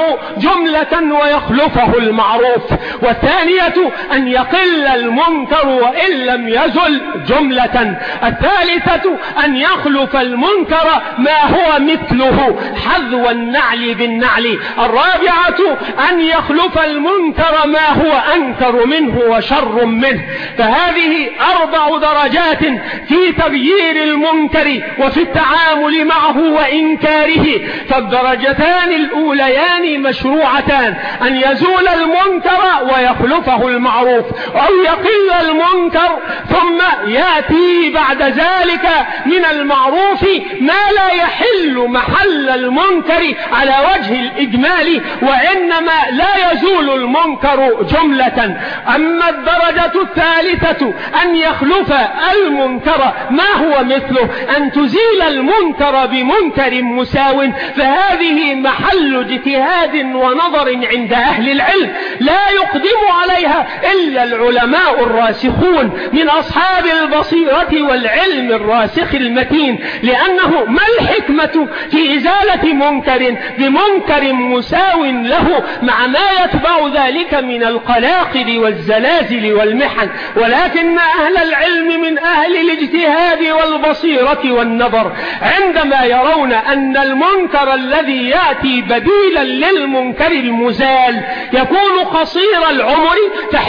جملة ويخلفه المعروف، والثانية أن يقل المنكر وإن لم يزل جملة، الثالثة أن يخلف المنكر ما هو مثله حذو النعل بالنعل، الرابعة أن يخلف المنكر ما هو أنكر منه وشر منه. فهذه 4 درجات في تغيير المنكر وفي التعامل معه وإنكاره. فالدرجتان الأوليان مشروعتان، أن يزول المنكر ويخلفه المعروف، أو يقل المنكر ثم يأتي بعد ذلك من المعروف ما لا يحل محل المنكر على وجه الإجمال، وإنما لا يزول المنكر جملة. أما الدرجة الثالثة أن يخلف المنكر ما هو مثله، أن تزيل المنكر بمنكر مساو، فهذه محل اجتهاد ونظر عند أهل العلم لا يقدم عليها إلا العلماء الراسخون من أصحاب البصيرة والعلم الراسخ المتين. لأنه ما الحكمة في إزالة منكر بمنكر مساو له مع ما يتبع ذلك من القلاقل والزلازل والمحن؟ ولكن أهل العلم من أهل الاجتهاد والبصيرة والنظر عندما يرون أن المنكر الذي يأتي بديلا للمنكر المزال يكون قصير العمر،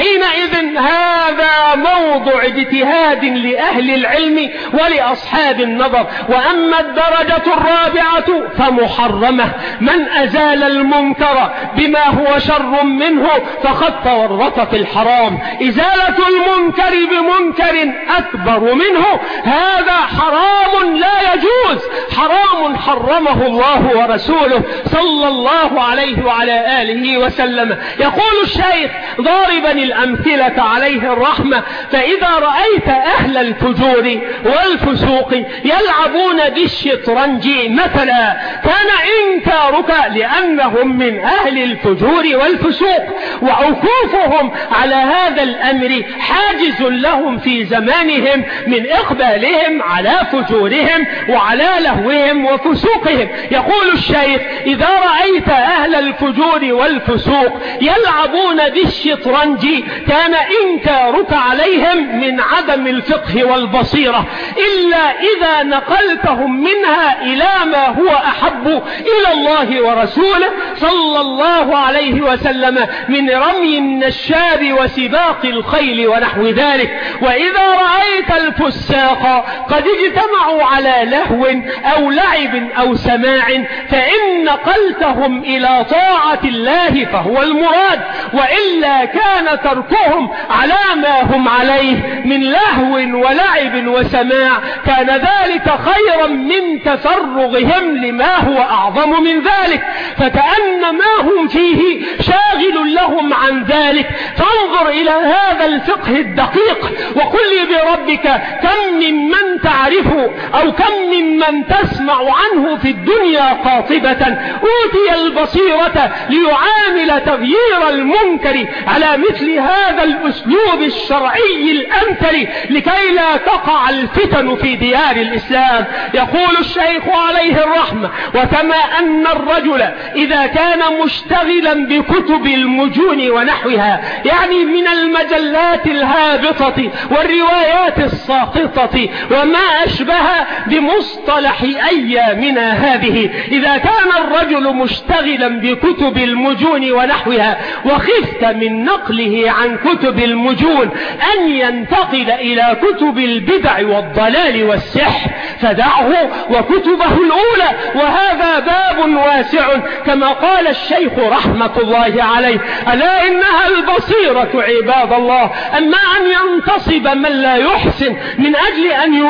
فحينئذ هذا موضع اجتهاد لأهل العلم ولأصحاب النظر. وأما الدرجة الرابعة فمحرمة، من أزال المنكر بما هو شر منه فقد تورط في الحرام. إزالة المنكر بمنكر أكبر منه هذا حرام لا يجوز، حرام حرمه الله ورسوله صلى الله عليه وعلى آله وسلم. يقول الشيخ ضاربا الأمثلة عليه الرحمة: فإذا رأيت أهل الفجور والفسوق يلعبون بالشطرنج مثلا كان إنكارك لأنهم من أهل الفجور والفسوق، وعكوفهم على هذا الأمر حاجز لهم في زمانهم من إقبالهم على فجورهم وعلى لهوهم وفسوقهم. يقول الشيخ: إذا رأيت أهل الفجور والفسوق يلعبون بالشطرنج كان إنكارك عليهم من عدم الفقه والبصيرة، إلا إذا نقلتهم منها إلى ما هو أحب إلى الله ورسوله صلى الله عليه وسلم من رمي النشاب وسباق الخيل ونحو ذلك. وإذا رأيت الفساق قد اجتمعوا على لهو أو لعب أو سماع فإن نقلتهم إلى طاعة الله فهو المراد، وإلا كان تركهم على ما هم عليه من لهو ولعب وسماع كان ذلك خيرا من تفرغهم لما هو أعظم من ذلك، فكأن ما هم فيه شاغل لهم عن ذلك. فانظر إلى هذا الفقه الدقيق وقل لي بربك كم ممن تعرفه أو كم ممن تسمع عنه في الدنيا قاطبة أوتي البصيرة ليعامل تغيير المنكر على مثل هذا الأسلوب الشرعي الأمثل لكي لا تقع الفتن في ديار الإسلام. يقول الشيخ عليه الرحمة: وكما أن الرجل إذا كان مشتغلا بكتب المجون ونحوها، يعني من المجلات الهابطة والروايات الساقطة وما أشبه بمصطلح أيامنا هذه، إذا كان الرجل مشتغلا بكتب المجون ونحوها وخفت من نقله عن كتب المجون أن ينتقل إلى كتب البدع والضلال والسحر فدعه وكتبه الأولى، وهذا باب واسع كما قال الشيخ رحمة الله عليه: ألا إنها البصيرة عباد الله. أما أن ينتصب من لا يحسن من أجل أن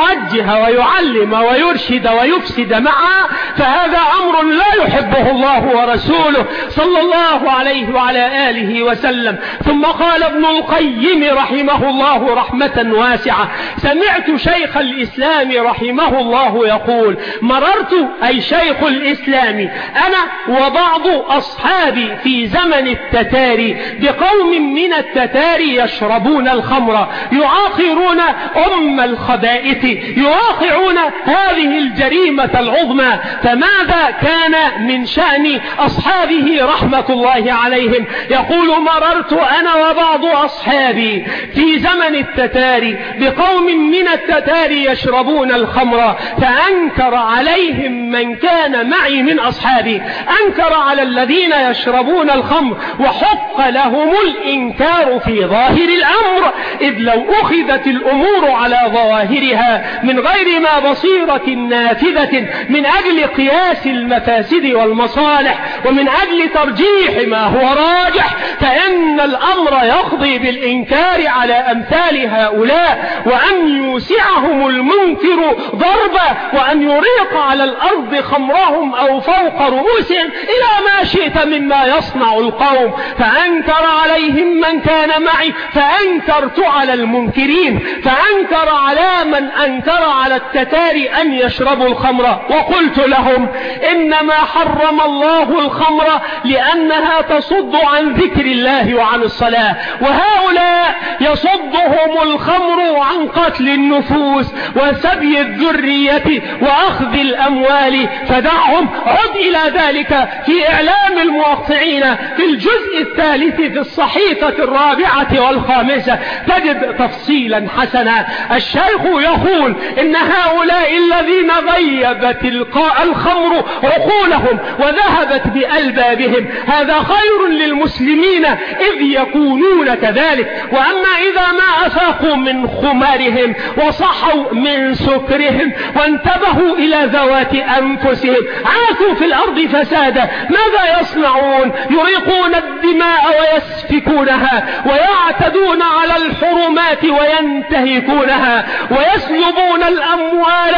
يوجه ويعلم ويرشد ويفسد معا، فهذا أمر لا يحبه الله ورسوله صلى الله عليه وعلى آله وسلم. ثم قال ابن القيم رحمه الله رحمة واسعة: سمعت شيخ الإسلام رحمه الله يقول: مررت، أي شيخ الإسلام، أنا وبعض أصحابي في زمن التتاري بقوم من التتاري يشربون الخمر، يعاقرون أم الخبائث، يواقعون هذه الجريمة العظمى. فماذا كان من شأن أصحابه رحمة الله عليهم؟ يقول: مررت أنا وبعض أصحابي في زمن التتاري بقوم من التتاري يشربون الخمر، فأنكر عليهم من كان معي من أصحابي، أنكر على الذين يشربون الخمر، وحق لهم الإنكار في ظاهر الأمر، إذ لو أخذت الأمور على ظواهرها من غير ما بصيرة نافذة من أجل قياس المفاسد والمصالح ومن أجل ترجيح ما هو راجح، فإن الأمر يقضي بالإنكار على أمثال هؤلاء، وأن يوسعهم المنكر ضربا، وأن يريق على الأرض خمرهم أو فوق رؤوسهم إلى ما شئت مما يصنع القوم. فأنكر عليهم من كان معي، فأنكرت على المنكرين، فأنكر على من أنكر على التتاري أن يشربوا الخمر، وقلت لهم: إنما حرم الله الخمر لأنها تصد عن ذكر الله وعن الصلاة، وهؤلاء يصدهم الخمر عن قتل النفوس وسبي الذرية وأخذ الأموال، فدعهم. عد إلى ذلك في إعلام الموقعين في الجزء الثالث في الصحيفة 4 و5 تجد تفصيلا حسنا. الشيخ يقول: إن هؤلاء الذين غيبت الخمر عقولهم وذهبت بألبابهم هذا خير للمسلمين إذ يكونون كذلك، وأما إذا ما أفاقوا من خمارهم وصحوا من سكرهم وانتبهوا إلى ذوات أنفسهم عاثوا في الأرض فسادا. ماذا يصنعون؟ يريقون الدماء ويسفكونها، ويعتدون على الحرمات وينتهكونها، ويسلبون الأموال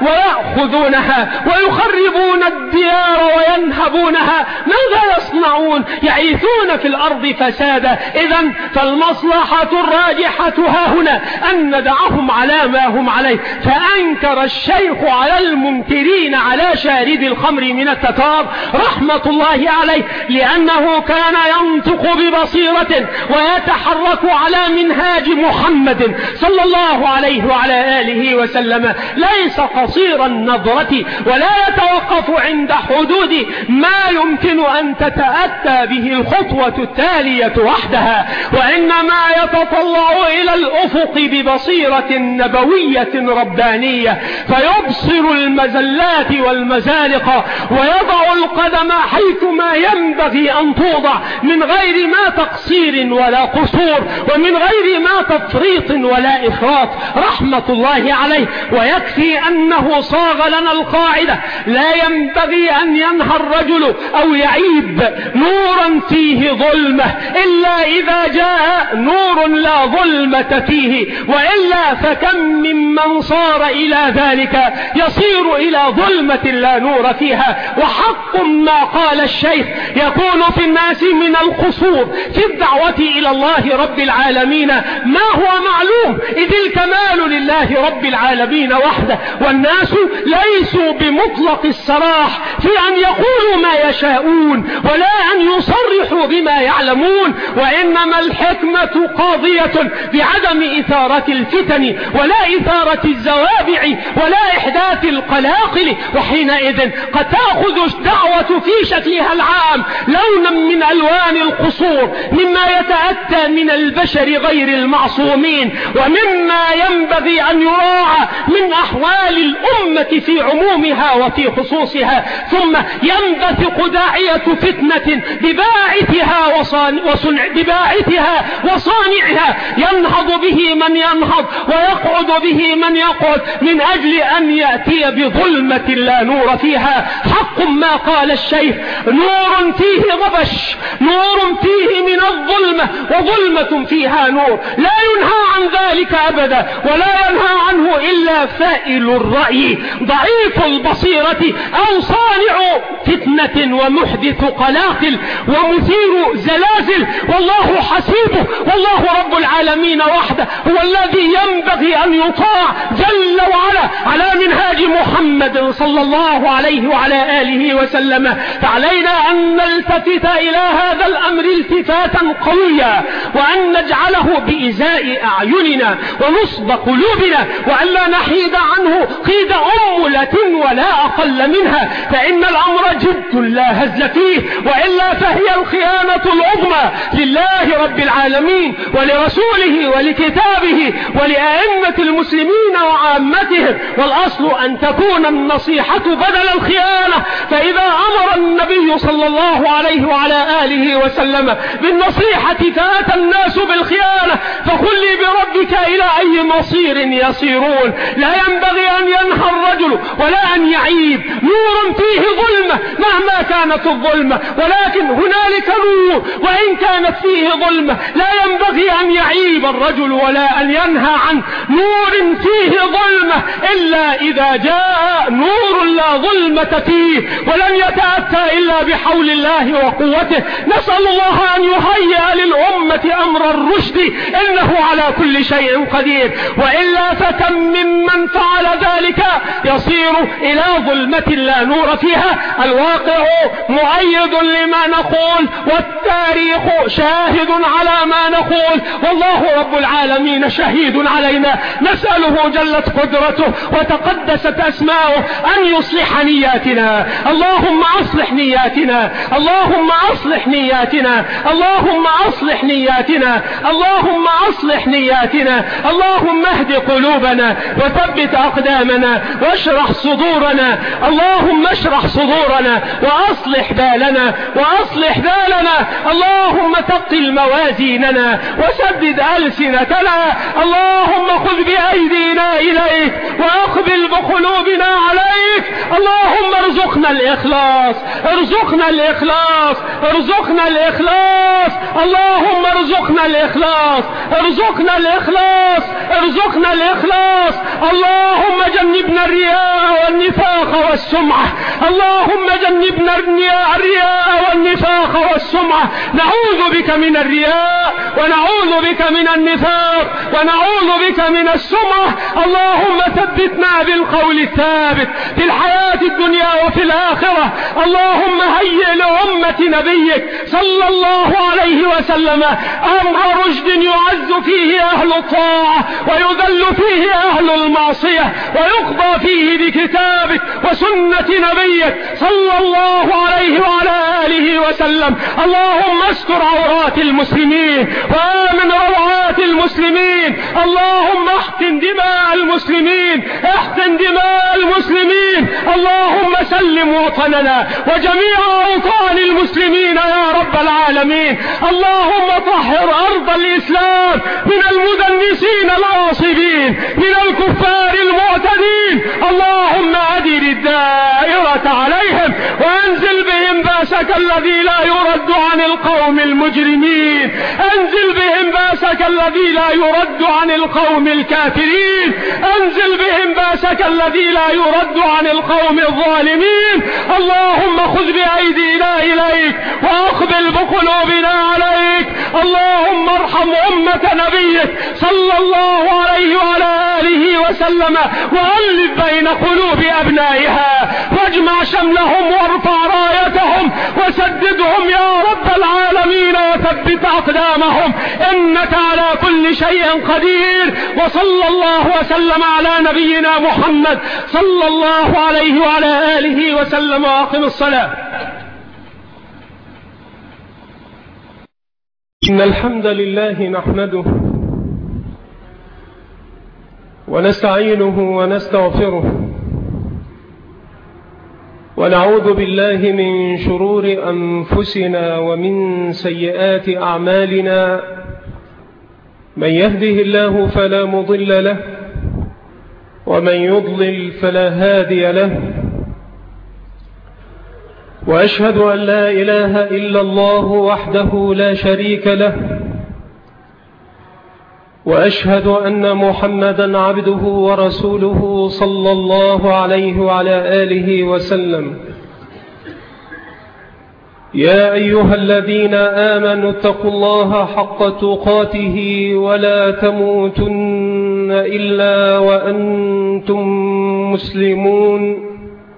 ويأخذونها، ويخربون الديار وينهبونها. ماذا يصنعون؟ يعيثون في الأرض فسادا. إذن فالمصلحة الراجحة ها هنا أن ندعهم على ما هم عليه. فأنكر الشيخ على المنكرين على شارب الخمر من التتار رحمة الله عليه، لأنه كان ينطق ببصيرة ويتحرك على منهاج محمد صلى الله عليه وعلى آله وسلم، ليس قصير النظرة ولا يتوقف عند حدود ما يمكن أن تتأتى به الخطوة التالية وحدها، وإنما يتطلع إلى الأفق ببصيرة نبوية ربانية، فيبصر المزلات والمزالق ويضع القدم حيثما ينبغي أن توضع من غير ما تقصير ولا قصور ومن غير ما تفريط ولا إفراط رحمة الله عليه. ويكفي أنه صاغ لنا القاعدة: لا ينبغي أن ينهى الرجل أو يعيب نورا فيه ظلمة إلا إذا جاء نور لا ظلمة فيه، وإلا فكم ممن صار إلى ذلك يصير إلى ظلمة لا نور فيها. وحق ما قال الشيخ يكون في الناس من القصور في الدعوة إلى الله رب العالمين ما هو معلوم، إذ الكمال لله رب العالمين وحده، والناس ليسوا بمطلق السراح في أن يقولوا ما يشاءون ولا أن يصرحوا بما يعلمون، وإنما الحكمة قاضية بعدم إثارة الفتن ولا إثارة الزوابع ولا إحداث القلاقل. وحينئذ قد تأخذ الدعوة في شكلها العام لونا من ألوان القصور مما يتأتى من البشر غير المعصومين، ومما ينبغي أن يراعى من أحوال الأمة في عمومها وفي خصوصها. ثم ينبثق داعية فتنة بباعثها وصانعها ينهض به من ينهض ويقعد به من يقعد من أجل أن يأتي بظلمة لا نور فيها. حق ما قال الشيخ: نور فيه غبش، نور فيه من الظلمة، وظلمة فيها نور، لا ينهى عن ذلك أبدا ولا ينهى عنه إلا فائل الرأي ضعيف البصيرة أو صانع فتنة ومحدث قلاقل ومثير زلازل، والله حسيبه، والله رب العالمين وحده هو الذي ينبغي أن يطاع جل وعلا على منهاج محمد صلى الله عليه وعلى آله وسلم. فعلينا أن نلتفت إلى هذا الأمر التفاتا قويا، وأن نجعله بإزاء أعيننا ونصب قلوبنا، وأن لا نحيد عنه قيد أملة ولا أقل منها، فإن الأمر جد لا هزل فيه، وإلا فهي الخيانة العظمى لله رب العالمين ولرسوله ولكتابه ولأئمة المسلمين وعامتهم. والأصل أن تكون النصيحة بدل الخيانة، فإذا أمر النبي صلى الله عليه وعلى آله وسلم بالنصيحة فأتى الناس بالخيانة، فقل لي بربك إلى أي مصير يصيرون. لا ينبغي أن ينهى الرجل ولا أن يعيب نور فيه ظلمة مهما كانت الظلمة، ولكن هنالك نور وإن كانت فيه ظلمة. لا ينبغي أن يعيب الرجل ولا أن ينهى عن نور فيه ظلمة إلا إذا جاء نور لا ظلمة فيه، ولن يتأتى إلا بحول الله وقوته. نسأل الله أن يهيئ للأمة أمر الرشد، إنه على كل شيء قدير، وإلا فكم ممن فعل ذلك يصير إلى ظلمة لا نور فيها. الواقع مؤيد لما نقول، والتاريخ شاهد على ما نقول، والله رب العالمين شهيد علينا. نسأله جلت قدرته وتقدست أسماؤه أن يصلح نياتنا. اللهم أصلح نياتنا، اللهم أصلح نياتنا، اللهم أصلح نياتنا، اللهم أصلح نياتنا. اللهم اهد قلوبنا وثبت أقدامنا واشرح صدورنا. اللهم اشرح صدورنا وأصلح بالنا وأصلح بالنا. اللهم ثقل موازيننا وسدد ألسنتنا. اللهم خذ بأيدينا إليك وأقبل بقلوبنا عليك. اللهم ارزقنا الإخلاص، ارزقنا الإخلاص، ارزقنا الإخلاص. اللهم ارزقنا الإخلاص، ارزقنا الإخلاص، ارزقنا الإخلاص. اللهم جنبنا الرياء والنفاق والسمعة، اللهم جنبنا الرياء والنفاق والسمعة. نعوذ بك من الرياء ونعوذ بك من النفاق ونعوذ بك من السمعة. اللهم ثبتنا بالقول الثابت في الحياة الدنيا وفي الآخرة. اللهم هيئ لأمة نبيك صلى الله عليه وسلم أمر رشد يعز فيه أهل الطاعة ويذل فيه أهل المعصية، ويقضى فيه بكتابك وسنة نبيك صلى الله عليه وعلى آله وسلم. اللهم استر عورات المسلمين وآمن روعات المسلمين. اللهم احقن دماء المسلمين، احقن دماء المسلمين. اللهم سلم وطننا وجميع أوطان المسلمين يا رب العالمين. اللهم طهر أرض الإسلام من المدنسين العاصبين، من الكفار المعتدين. اللهم أدر الدائرة عليهم وأنزل بهم بأسك الذي لا يرد عن القوم المجرمين. أنزل بهم بأسك الذي لا يرد عن القوم الكافرين. أنزل بهم بأسك الذي لا يرد عن القوم الظالمين. اللهم خذ بأيدينا إليك وأقبل بقلوبنا عليك. اللهم ارحم أمة نبيك صلى الله عليه وعلى آله وسلم، وألف بين قلوب أبنائها، واجمع شملهم وارفع رايتهم وسددهم يا رب العالمين، وثبت أقدامهم، إنك على كل شيء قدير. وصلى الله وسلم على نبينا محمد صلى الله عليه وعلى آله وسلم. وأقم الصلاة. إن الحمد لله نحمده ونستعينه ونستغفره، ونعوذ بالله من شرور أنفسنا ومن سيئات أعمالنا. من يهده الله فلا مضل له، ومن يضلل فلا هادي له. وأشهد أن لا إله إلا الله وحده لا شريك له، وأشهد أن محمدا عبده ورسوله صلى الله عليه وعلى آله وسلم. يا أيها الذين آمنوا اتقوا الله حق تقاته ولا تموتن إلا وأنتم مسلمون.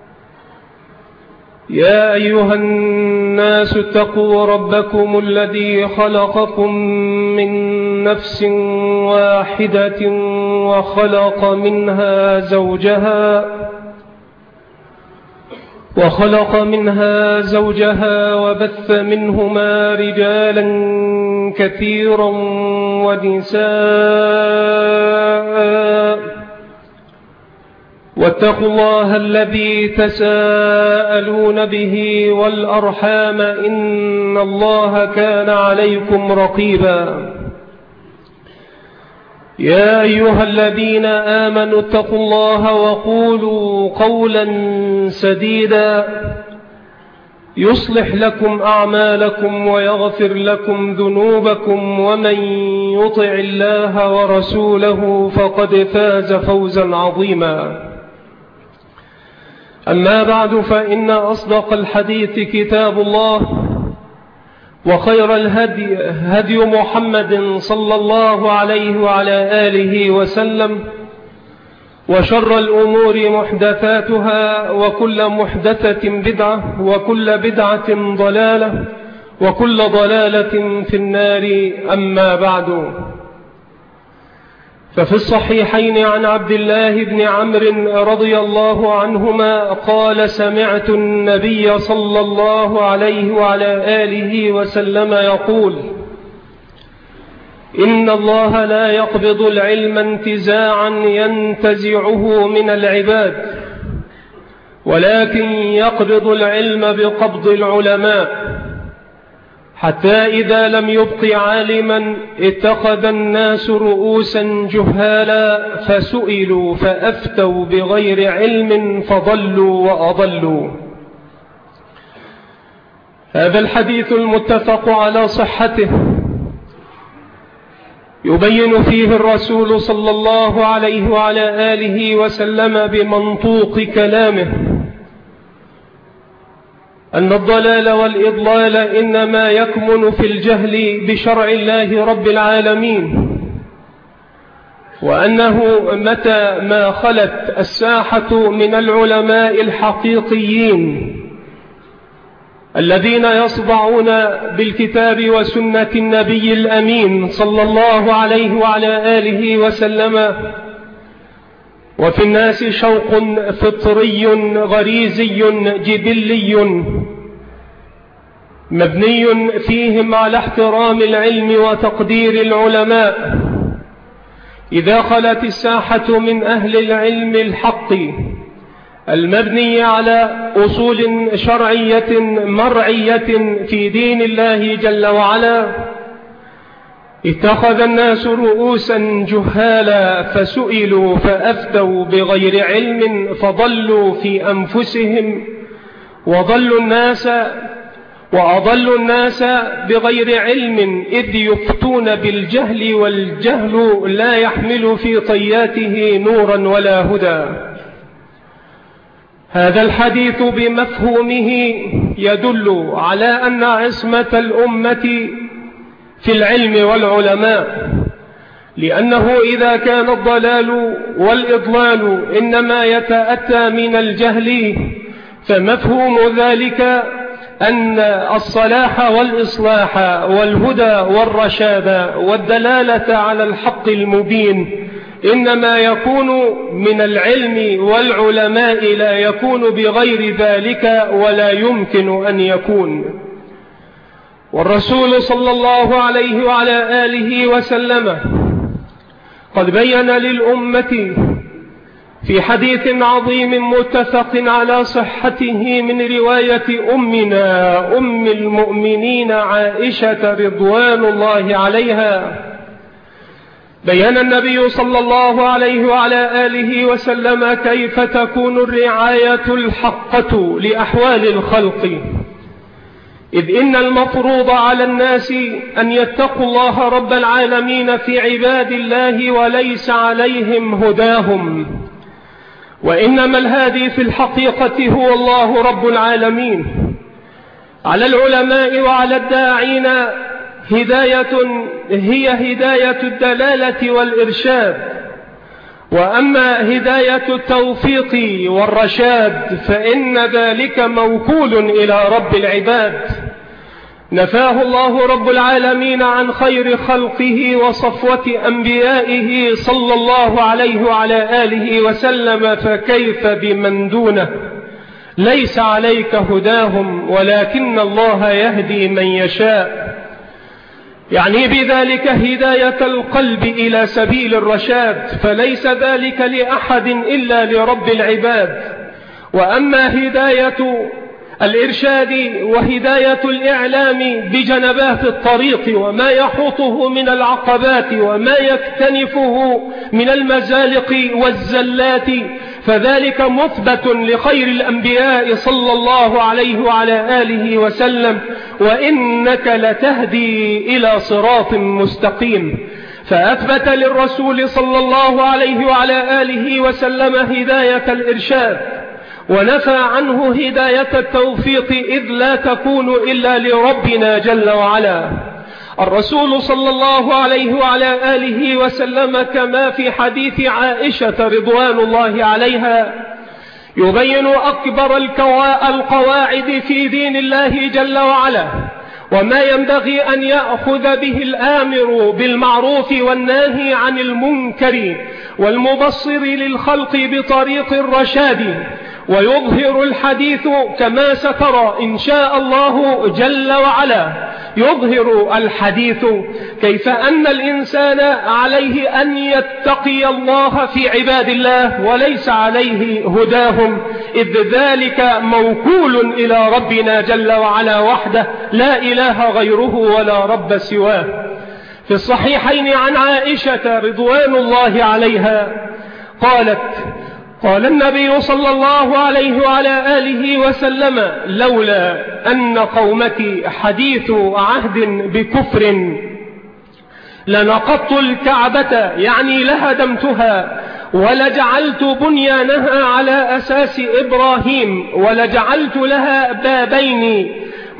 يا أيها الناس اتقوا ربكم الذي خلقكم من نفس واحدة وخلق منها زوجها وبث منهما رجالا كثيرا ونساء، واتقوا الله الذي تساءلون به والأرحام إن الله كان عليكم رقيبا. يا أيها الذين آمنوا اتقوا الله وقولوا قولا سديدا يصلح لكم أعمالكم ويغفر لكم ذنوبكم، ومن يطع الله ورسوله فقد فاز فوزا عظيما. أما بعد، فإن أصدق الحديث كتاب الله، وخير الهدي هدي محمد صلى الله عليه وعلى آله وسلم، وشر الأمور محدثاتها، وكل محدثة بدعة، وكل بدعة ضلالة، وكل ضلالة في النار. أما بعد، ففي الصحيحين عن عبد الله بن عمرو رضي الله عنهما قال: سمعت النبي صلى الله عليه وعلى آله وسلم يقول: إن الله لا يقبض العلم انتزاعا ينتزعه من العباد، ولكن يقبض العلم بقبض العلماء، حتى إذا لم يبق عالما اتخذ الناس رؤوسا جهالا فسئلوا فأفتوا بغير علم فضلوا وأضلوا. هذا الحديث المتفق على صحته يبين فيه الرسول صلى الله عليه وعلى آله وسلم بمنطوق كلامه أن الضلال والإضلال إنما يكمن في الجهل بشرع الله رب العالمين، وأنه متى ما خلت الساحة من العلماء الحقيقيين الذين يصدعون بالكتاب وسنة النبي الأمين صلى الله عليه وعلى آله وسلم، وفي الناس شوق فطري غريزي جبلي مبني فيهم على احترام العلم وتقدير العلماء، إذا خلت الساحة من أهل العلم الحق المبني على أصول شرعية مرعية في دين الله جل وعلا، اتخذ الناس رؤوسا جهالا فسئلوا فأفتوا بغير علم فضلوا في أنفسهم وأضلوا الناس بغير علم، إذ يفتون بالجهل والجهل لا يحمل في طياته نورا ولا هدى. هذا الحديث بمفهومه يدل على أن عصمة الأمة في العلم والعلماء، لأنه إذا كان الضلال والإضلال إنما يتأتى من الجهل، فمفهوم ذلك أن الصلاح والإصلاح والهدى والرشاد والدلالة على الحق المبين إنما يكون من العلم والعلماء، لا يكون بغير ذلك ولا يمكن أن يكون. والرسول صلى الله عليه وعلى آله وسلم قد بين للأمة في حديث عظيم متفق على صحته من رواية أمنا أم المؤمنين عائشة رضوان الله عليها، بيّن النبي صلى الله عليه وعلى آله وسلم كيف تكون الرعاية الحقة لأحوال الخلق إذ إن المفروض على الناس أن يتقوا الله رب العالمين في عباد الله وليس عليهم هداهم، وإنما الهادي في الحقيقة هو الله رب العالمين. على العلماء وعلى الداعين هداية هي هداية الدلالة والإرشاد، وأما هداية التوفيق والرشاد فإن ذلك موكول إلى رب العباد. نفاه الله رب العالمين عن خير خلقه وصفوة أنبيائه صلى الله عليه وعلى آله وسلم، فكيف بمن دونه؟ ليس عليك هداهم ولكن الله يهدي من يشاء. يعني بذلك هداية القلب إلى سبيل الرشاد، فليس ذلك لأحد إلا لرب العباد. وأما هداية الإرشاد وهداية الإعلام بجنبات الطريق وما يحوطه من العقبات وما يكتنفه من المزالق والزلات، فذلك مثبت لخير الأنبياء صلى الله عليه وعلى آله وسلم، وإنك لتهدي إلى صراط مستقيم. فأثبت للرسول صلى الله عليه وعلى آله وسلم هداية الإرشاد، ونفى عنه هداية التوفيق، إذ لا تكون إلا لربنا جل وعلا. الرسول صلى الله عليه وعلى آله وسلم كما في حديث عائشة رضوان الله عليها يبين أكبر القواعد في دين الله جل وعلا، وما ينبغي أن يأخذ به الآمر بالمعروف والناهي عن المنكر والمبصر للخلق بطريق الرشاد. ويظهر الحديث كما سترى إن شاء الله جل وعلا، يظهر الحديث كيف أن الإنسان عليه أن يتقي الله في عباد الله وليس عليه هداهم، إذ ذلك موكول إلى ربنا جل وعلا وحده، لا إله غيره ولا رب سواه. في الصحيحين عن عائشة رضوان الله عليها قالت: قال النبي صلى الله عليه وعلى آله وسلم: لولا أن قومك حديث عهد بكفر لنقضت الكعبة، يعني لهدمتها، ولجعلت بنيانها على أساس إبراهيم، ولجعلت لها بابين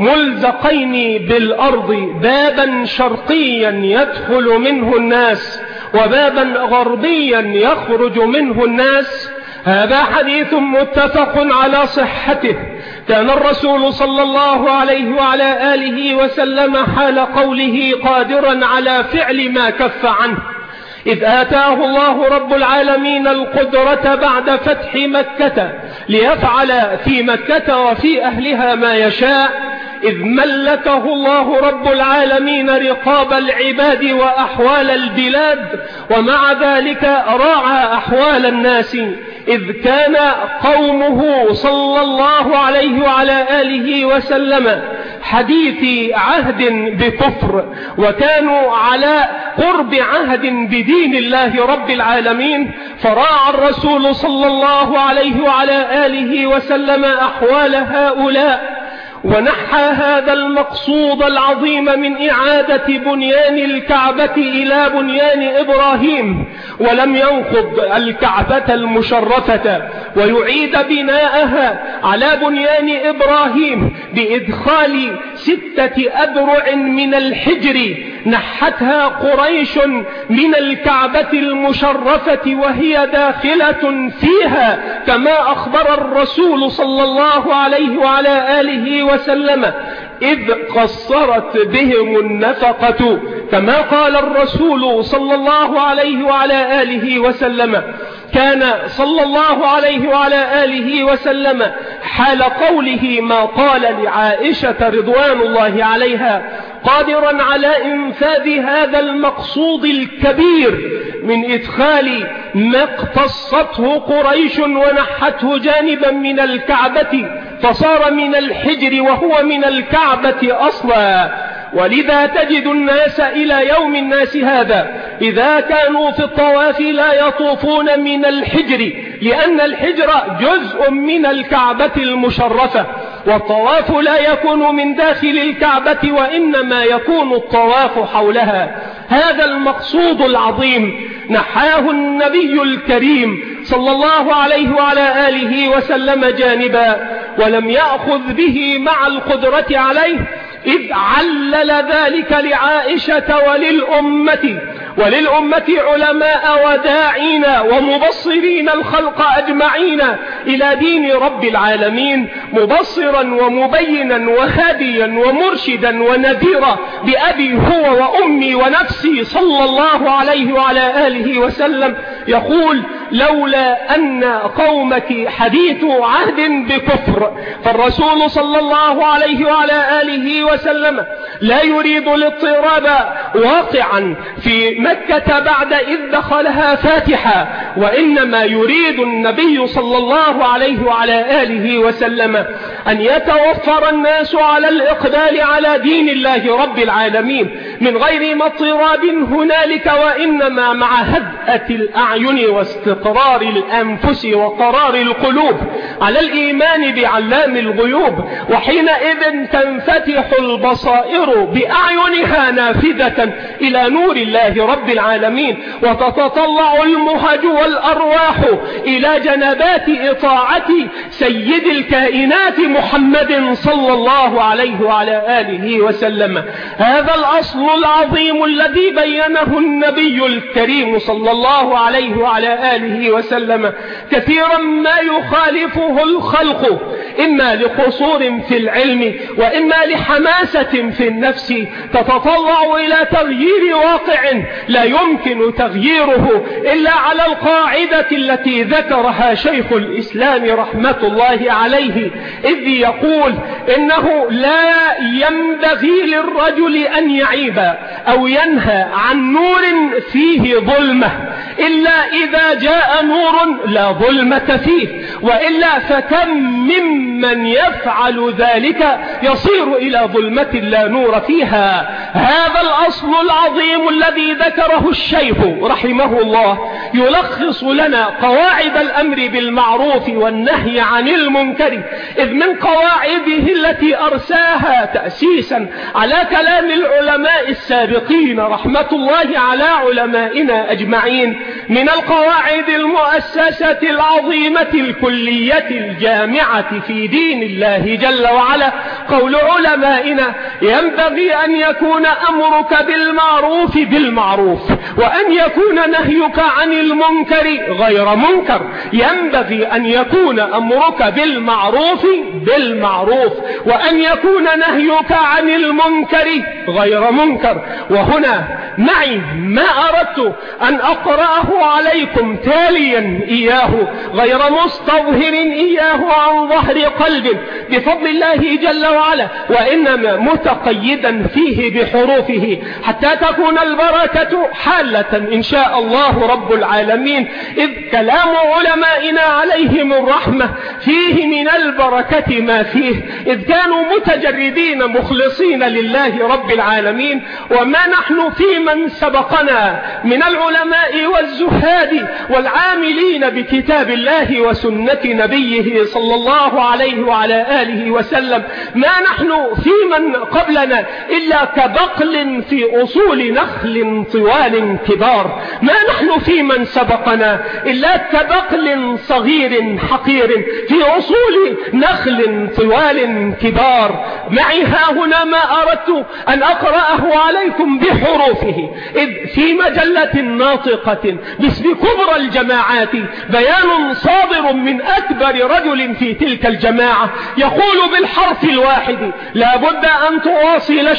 ملزقين بالأرض، بابا شرقيا يدخل منه الناس وبابا غربيا يخرج منه الناس. هذا حديث متفق على صحته. كان الرسول صلى الله عليه وعلى آله وسلم حال قوله قادرا على فعل ما كف عنه، إذ آتاه الله رب العالمين القدرة بعد فتح مكة ليفعل في مكة وفي أهلها ما يشاء، إذ ملكه الله رب العالمين رقاب العباد وأحوال البلاد، ومع ذلك راعى أحوال الناس، إذ كان قومه صلى الله عليه وعلى آله وسلم حديث عهد بكفر، وكانوا على قرب عهد بدين الله رب العالمين، فراعى الرسول صلى الله عليه وعلى آله وسلم أحوال هؤلاء، ونحى هذا المقصود العظيم من إعادة بنيان الكعبة إلى بنيان إبراهيم، ولم ينقض الكعبة المشرفة ويعيد بناءها على بنيان إبراهيم بإدخال 6 أذرع من الحجر نحتها قريش من الكعبة المشرفة وهي داخلة فيها، كما أخبر الرسول صلى الله عليه وعلى آله وسلم، إذ قصرت بهم النفقة، كما قال الرسول صلى الله عليه وعلى آله وسلم. كان صلى الله عليه وعلى آله وسلم حال قوله ما قال لعائشة رضوان الله عليها قادرا على إنفاذ هذا المقصود الكبير من إدخال ما اقتصته قريش ونحته جانبا من الكعبة، فصار من الحجر وهو من الكعبة أصلا. ولذا تجد الناس إلى يوم الناس هذا إذا كانوا في الطواف لا يطوفون من الحجر، لأن الحجر جزء من الكعبة المشرفة، والطواف لا يكون من داخل الكعبة وإنما يكون الطواف حولها. هذا المقصود العظيم نحاه النبي الكريم صلى الله عليه وعلى آله وسلم جانبا، ولم يأخذ به مع القدرة عليه، إذ علل ذلك لعائشة وللأمة علماء وداعين ومبصرين الخلق أجمعين إلى دين رب العالمين، مبصرا ومبينا وهاديا ومرشدا ونذيرا بأبي هو وأمي ونفسي صلى الله عليه وعلى آله وسلم، يقول: لولا أن قومك حديث عهد بكفر، فالرسول صلى الله عليه وعلى آله وسلم لا يريد الاضطراب واقعا في مكة بعد إذ دخلها فاتحا، وإنما يريد النبي صلى الله عليه وعلى آله وسلم أن يتوفر الناس على الإقبال على دين الله رب العالمين من غير ما اضطراب هنالك، وإنما مع هدأة الأعين واستقرار الأنفس وقرار القلوب على الإيمان بعلام الغيوب. وحينئذ تنفتح البصائر بأعينها نافذة إلى نور الله رب العالمين، وتتطلع المهج والأرواح إلى جنبات إطاعة سيد الكائنات محمد صلى الله عليه وعلى آله وسلم. هذا الأصل العظيم الذي بينه النبي الكريم صلى الله عليه وعلى آله وسلم كثيرا ما يخالفه الخلق، إما لقصور في العلم وإما لحماسة في النفس تتطلع إلى تغيير واقع لا يمكن تغييره إلا على القاعدة التي ذكرها شيخ الإسلام رحمة الله عليه، إذ يقول: إنه لا ينبغي للرجل أن يعيب أو ينهى عن نور فيه ظلمة إلا إذا جاء نور لا ظلمة فيه، وإلا فكم ممن يفعل ذلك يصير إلى ظلمة لا نور فيها. هذا الأصل العظيم الذي ذكره الشيخ رحمه الله يلخص لنا قواعد الأمر بالمعروف والنهي عن المنكر، إذ من قواعده التي أرساها تأسيسا على كلام العلماء السابقين رحمة الله على علمائنا أجمعين، من القواعد المؤسسة العظيمة الكلية الجامعة في دين الله جل وعلا قول علمائنا: ينبغي أن يكون أمرك بالمعروف بالمعروف، وأن يكون نهيك عن المنكر غير منكر. ينبغي أن يكون أمرك بالمعروف بالمعروف، وأن يكون نهيك عن المنكر غير منكر. وهنا معي ما أردت أن أقرأه عليكم تاليا إياه غير مستظهر إياه عن ظهر قلب بفضل الله جل وعلا، وإنما متقيدا فيه بحروفه حتى تكون البركة حالة إن شاء الله رب العالمين، إذ كلام علمائنا عليهم الرحمة فيه من البركة ما فيه، إذ كانوا متجردين مخلصين لله رب العالمين. وما نحن في من سبقنا من العلماء والزهاد والعاملين بكتاب الله وسنة نبيه صلى الله عليه وعلى آله وسلم، ما نحن في من قبلنا إلا كبقل في أصول نخل طوال كبار، ما نحن في من سبقنا إلا كبقل صغير حقير في أصول نخل طوال كبار. معي ها هنا ما أردت أن أقرأه عليكم بحروفه، إذ في مجلة ناطقة باسم كبرى الجماعات بيان صادر من أكبر رجل في تلك الجماعة يقول بالحرف الواحد: لا بد أن تواصل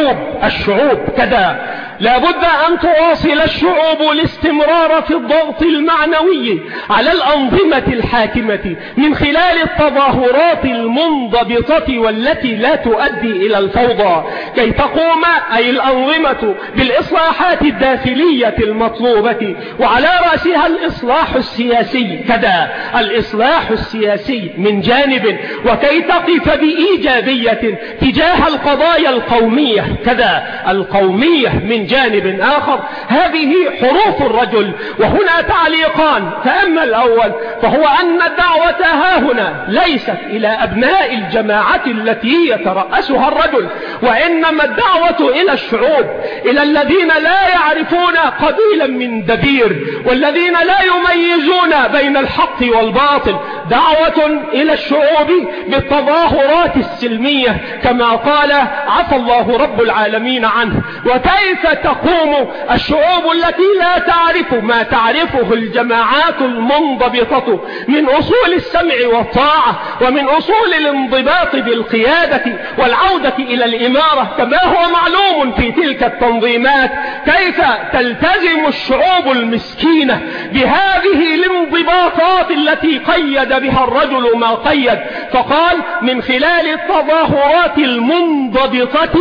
الشعوب كذا، لا بد أن تواصل الشعوب الاستمرار في الضغط المعنوي على الأنظمة الحاكمة من خلال التظاهرات المنضبطة والتي لا تؤدي إلى الفوضى، كي تقوم أي الأنظمة بالإصلاحات الداخلية المطلوبة، وعلى رأسها الإصلاح السياسي كذا، الإصلاح السياسي من جانب، وكي تقف بإيجابية تجاه القضايا القومية كذا، القومية من من جانب آخر هذه حروف الرجل. وهنا تعليقان. فأما الأول فهو أن الدعوة هاهنا ليست إلى أبناء الجماعة التي يترأسها الرجل، وإنما الدعوة إلى الشعوب، إلى الذين لا يعرفون قبيلا من دبير، والذين لا يميزون بين الحق والباطل. دعوة إلى الشعوب بالتظاهرات السلمية كما قال عفى الله رب العالمين عنه. وكيف تقوم الشعوب التي لا تعرف ما تعرفه الجماعات المنضبطة من أصول السمع والطاعة، ومن أصول الانضباط بالقيادة والعودة إلى الإمارة كما هو معلوم في تلك التنظيمات؟ كيف تلتزم الشعوب المسكينة بهذه الانضباطات التي قيد بها الرجل ما قيد؟ فقال من خلال التظاهرات المنضبطة.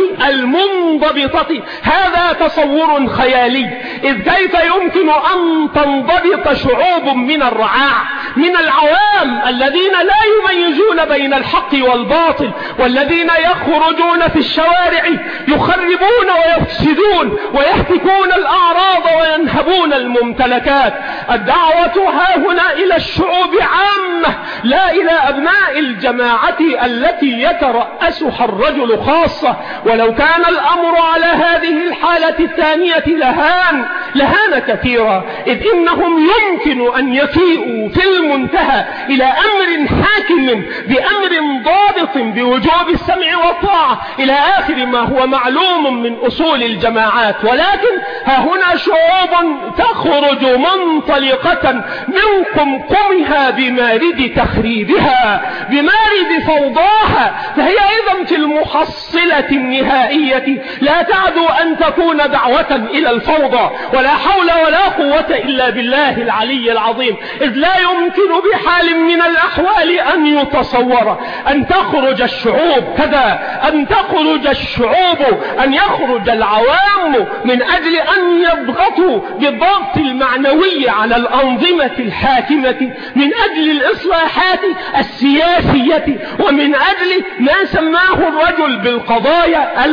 هذا تصور خيالي، إذ كيف يمكن أن تنضبط شعوب من الرعاع، من العوام الذين لا يميزون بين الحق والباطل، والذين يخرجون في الشوارع يخربون ويفسدون ويهتكون الأعراض وينهبون الممتلكات. الدعوة ها هنا إلى الشعوب عامة، لا إلى أبناء الجماعة التي يترأسها الرجل خاصة. ولو كان الأمر على هذه الحالة الثانية لهان كثيرا، إذ إنهم يمكن أن يفيئوا في المنتهى إلى أمر حاكم بأمر ضابط بوجوب السمع والطاعة إلى آخر ما هو معلوم من أصول الجماعات. ولكن ها هنا شعوب تخرج منطلقة من قمقمها بمارد تخريبها، بمارد فوضاها، فهي أيضا في المحصلة النهائية لا تعدو أن تكون دعوة إلى الفوضى. ولا حول ولا قوة إلا بالله العلي العظيم، إذ لا يمكن بحال من الأحوال أن يتصور أن تخرج الشعوب كذا، أن تخرج الشعوب، أن يخرج العوام من أجل أن يضغطوا بالضغط المعنوي على الأنظمة الحاكمة، من أجل الإصلاحات السياسية، ومن أجل ما سماه الرجل بالقضايا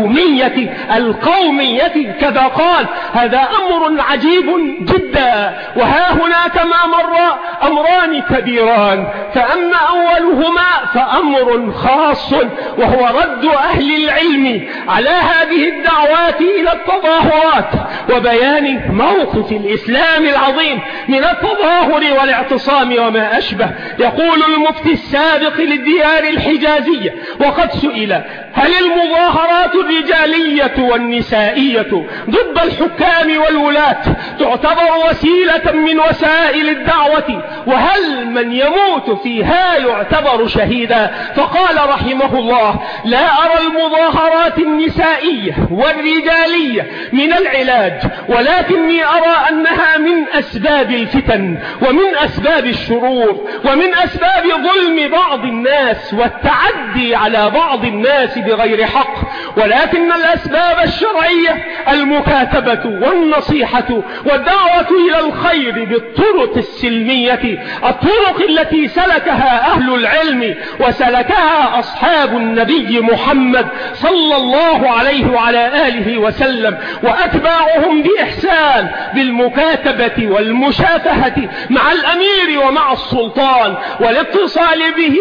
القومية كذا قال. هذا أمر عجيب جدا. وها هنا كما مر أمران كبيران، فأما أولهما فأمر خاص، وهو رد أهل العلم على هذه الدعوات إلى التظاهرات، وبيان موقف الإسلام العظيم من التظاهر والاعتصام وما أشبه. يقول المفتي السابق للديار الحجازية وقد سئل: هل المظاهرات الرجالية والنسائية ضد الحكام والولاة تعتبر وسيلة من وسائل الدعوة؟ وهل من يموت فيها يعتبر شهيدا؟ فقال رحمه الله: لا أرى المظاهرات النسائية والرجالية من العلاج، ولكني أرى أنها من أسباب الفتن، ومن أسباب الشرور، ومن أسباب ظلم بعض الناس والتعدي على بعض الناس بغير حق. ولكن الأسباب الشرعية المكاتبة والنصيحة والدعوة إلى الخير بالطرق السلمية، الطرق التي سلكها أهل العلم وسلكها أصحاب النبي محمد صلى الله عليه وعلى آله وسلم وأتباعهم بإحسان، بالمكاتبة والمشافهة مع الأمير ومع السلطان، والاتصال به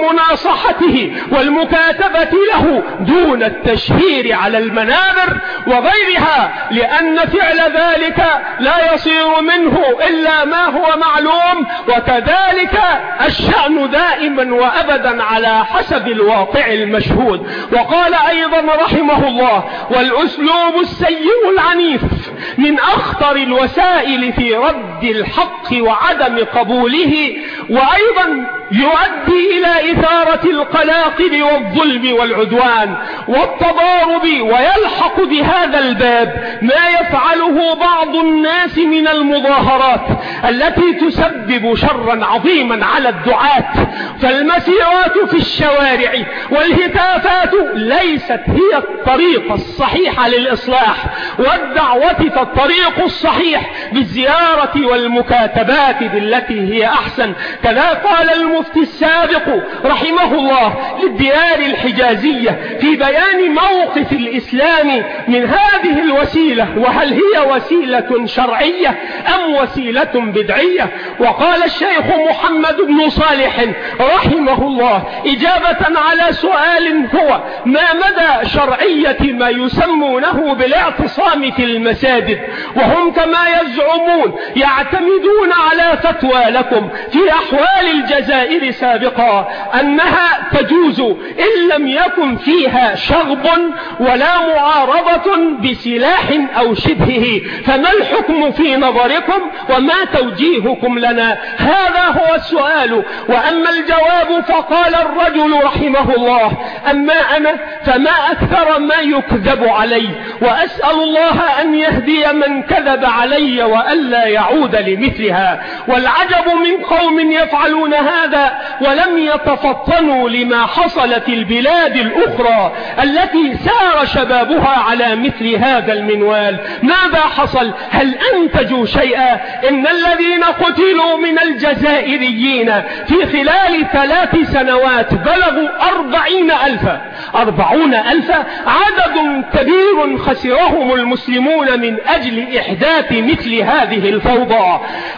ومناصحته والمكاتبة له دون التشهير على المنابر وغيرها، لأن فعل ذلك لا يصير منه إلا ما هو معلوم، وكذلك الشأن دائما وأبدا على حسب الواقع المشهود. وقال أيضا رحمه الله: والأسلوب السيء العنيف من أخطر الوسائل في رد الحق وعدم قبوله، وأيضا يؤدي إلى إثارة القلاقل والظلم والعدوان والتضارب. ويلحق بهذا الباب ما يفعله بعض الناس من المظاهرات التي تسبب شرا عظيما على الدعاة. فالمسيرات في الشوارع والهتافات ليست هي الطريقة الصحيحة للإصلاح والدعوة، فالطريق الصحيح بالزيارة والمكاتبات بالتي هي أحسن. كذا قال المفتي السابق رحمه الله للديار الحجازية في بيان موقف الإسلام من هذه الوسيلة، وهل هي وسيلة شرعية أم وسيلة بدعية. وقال الشيخ محمد بن صالح رحمه الله إجابة على سؤال هو ما مدى شرعية ما يسمونه بالاعتصام في المساجد، وهم كما يزعمون يعتمدون على فتوى لكم في أحوال الجزائر سابقا أنها تجوز إن لم يكن فيها شغب ولا معارضة بسلاح أو شبهه، فما الحكم في نظركم وما توجيهكم لنا؟ هذا هو السؤال. وأما الجواب فقال الرجل رحمه الله أما أنا فما أكثر ما يكذب علي، وأسأل الله أن يهدي من كذب علي وألا يعود لمثلها. والعجب من قوم يفعلون هذا ولم يتفطنوا لما حصل في البلاد الأخرى التي سار شبابها على مثل هذا المنوال. ماذا حصل؟ هل أنتجوا شيئا؟ إن الذين قتلوا من الجزائريين في خلال 3 سنوات بلغوا 40,000 عدد كبير خسرهم المسلمون من أجل إحداث مثل هذه الفوضى.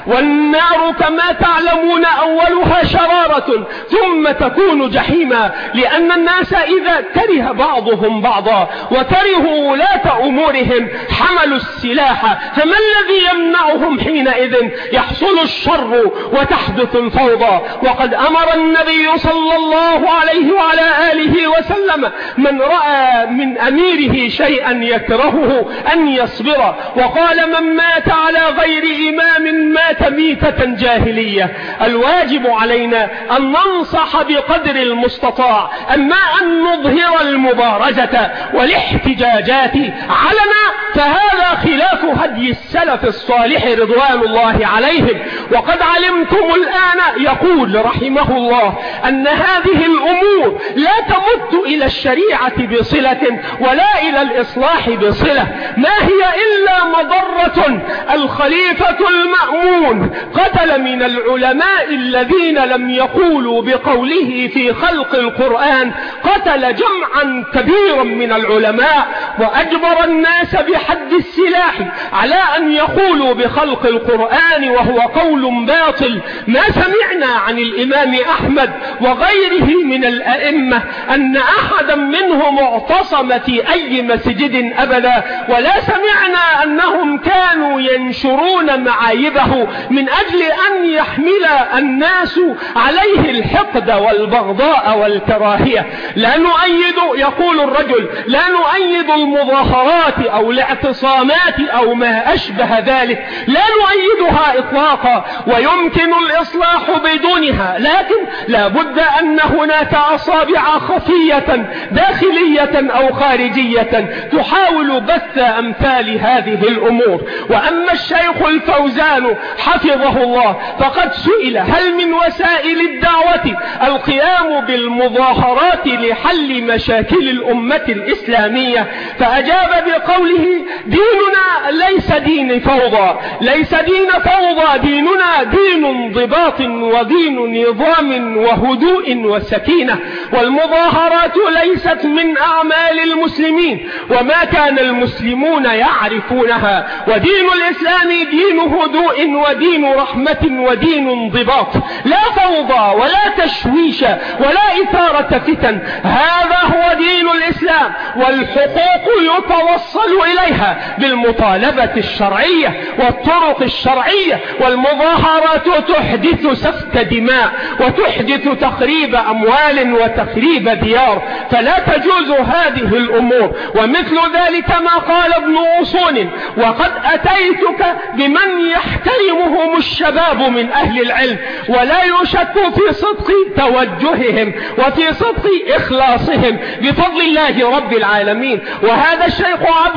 والنار كما تعلمون أولها شرارة ثم تكون جحيما، لأن الناس إذا كره بعضهم بعضا وكرهوا ولاة أمورهم حملوا السلاح، فما الذي يمنعهم حينئذ؟ يحصل الشر وتحدث الفوضى. وقد أمر النبي صلى الله عليه وعلى آله وسلم من رأى من أميره شيئا يكرهه أن يصبر، وقال من مات على غير إمام مات ميتة جاهلية. الواجب علينا أن ننصح بقدر المستطاع، أما أن نظهر المبارزة والاحتجاجات علنا فهذا خلاف هدي السلف الصالح رضوان الله عليهم. وقد علمتم الآن يقول رحمه الله أن هذه الأمور لا تمت إلى الشريعة بصلة ولا إلى الإصلاح بصلة، ما هي إلا مضرة. الخليفة المأمون قتل من العلماء الذين لم يقولوا بقوله في خلق القرآن، قتل جمعا كبيرا من العلماء، وأجبر الناس بحد السلاح على أن يقولوا بخلق القرآن وهو قول باطل. ما سمعنا عن الإمام أحمد وغيره من الأئمة أن أحدا منهم اعتصم في أي مسجد أبدا، ولا سمعنا أنهم كانوا ينشرون معايبه من أجل أن يحمل الناس عليه الحقد والبغضاء والكراهية. لا نؤيد، يقول الرجل، لا نؤيد المظاهرات أو الاعتصامات أو ما أشبه ذلك، لا نؤيدها إطلاقا، ويمكن الإصلاح بدونها، لكن لا بد أن هناك أصابع خفية داخلية أو خارجية تحاول بث أمثال هذه الأمور. وأما الشيخ الفوزان حفظه الله فقد سئل هل من وسائل الدعوة القيام بالمظاهرات لحل مشاكل الأمة الإسلامية، فأجاب بقوله ديننا ليس دين فوضى، ليس دين فوضى، ديننا دين انضباط ودين نظام وهدوء وسكينة، والمظاهرات ليست من أعمال المسلمين وما كان المسلمون يعرفونها، ودين الإسلام دين هدوء ودين رحمة ودين انضباط، لا فوضى ولا تشويش ولا إثارة فتن. هذا هو دين الإسلام، والحقوق يتوصل إليها بالمطالبة الشرعية والطرق الشرعية، والمظاهرات تحدث سفك دماء وتحدث تخريب أموال وتخريب ديار، فلا تجوز هذه الأمور. ومثل ذلك ما قال ابن أصول: وقد أتيتك بمن يحترمهم الشباب من أهل العلم ولا يشك في صدق توجههم وفي صدق إخلاصهم بفضل الله رب العالمين. وهذا الشيخ عبد العزيز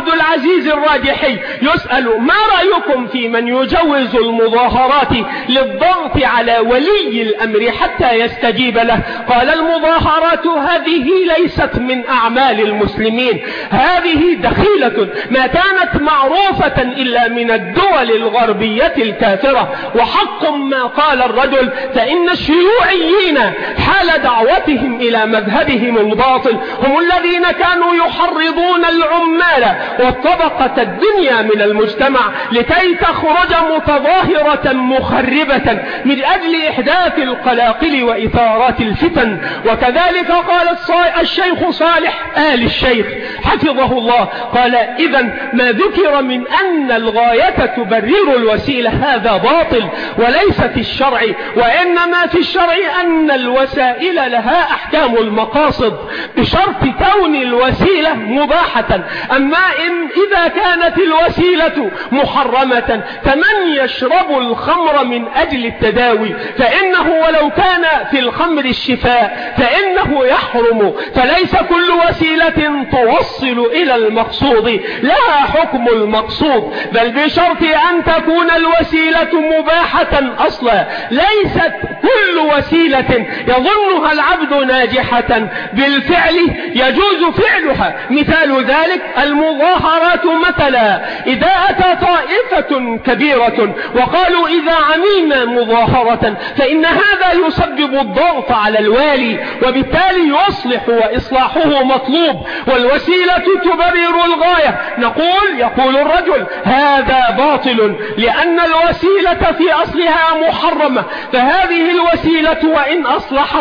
العزيز الراجحي يسأل: ما رأيكم في من يجوز المظاهرات للضغط على ولي الأمر حتى يستجيب له؟ قال: المظاهرات هذه ليست من أعمال المسلمين، هذه دخيلة ما كانت معروفة إلا من الدول الغربية الكافرة. وحق ما قال الرجل، فإن الشيوعيين حال دعوتهم إلى مذهبهم الباطل هم الذين كانوا يحرضون العمال والطبقة الدنيا من المجتمع لكي تخرج متظاهرة مخربة من أجل إحداث القلاقل وإثارات الفتن. وكذلك قال الشيخ صالح آل الشيخ حفظه الله، قال: إذن ما ذكر من أن الغاية تبرر الوسيلة هذا باطل وليس في الشرع، وإنما في الشرع أن الوسائل لها أحكام المقاصد بشرط كون الوسيلة مباحة. أما إذا كانت الوسيلة محرمة كمن يشرب الخمر من أجل التداوي، فإنه ولو كان في الخمر الشفاء فإنه يحرم. فليس كل وسيلة توصل إلى المقصود لها حكم المقصود، بل بشرط أن تكون الوسيلة مباحة أصلا. ليست كل وسيلة يظنها العبد ناجحة بالفعل يجوز فعلها. مثال ذلك المظاهرات مثلا، إذا أتى طائفة كبيرة وقالوا: إذا عملنا مظاهرة فإن هذا يسبب الضغط على الوالي، وبالتالي يصلح وإصلاحه مطلوب والوسيلة تبرر الغاية، يقول الرجل: هذا باطل لأن الوسيلة في أصلها محرمة، فهذه الوسيلة وإن أصلحت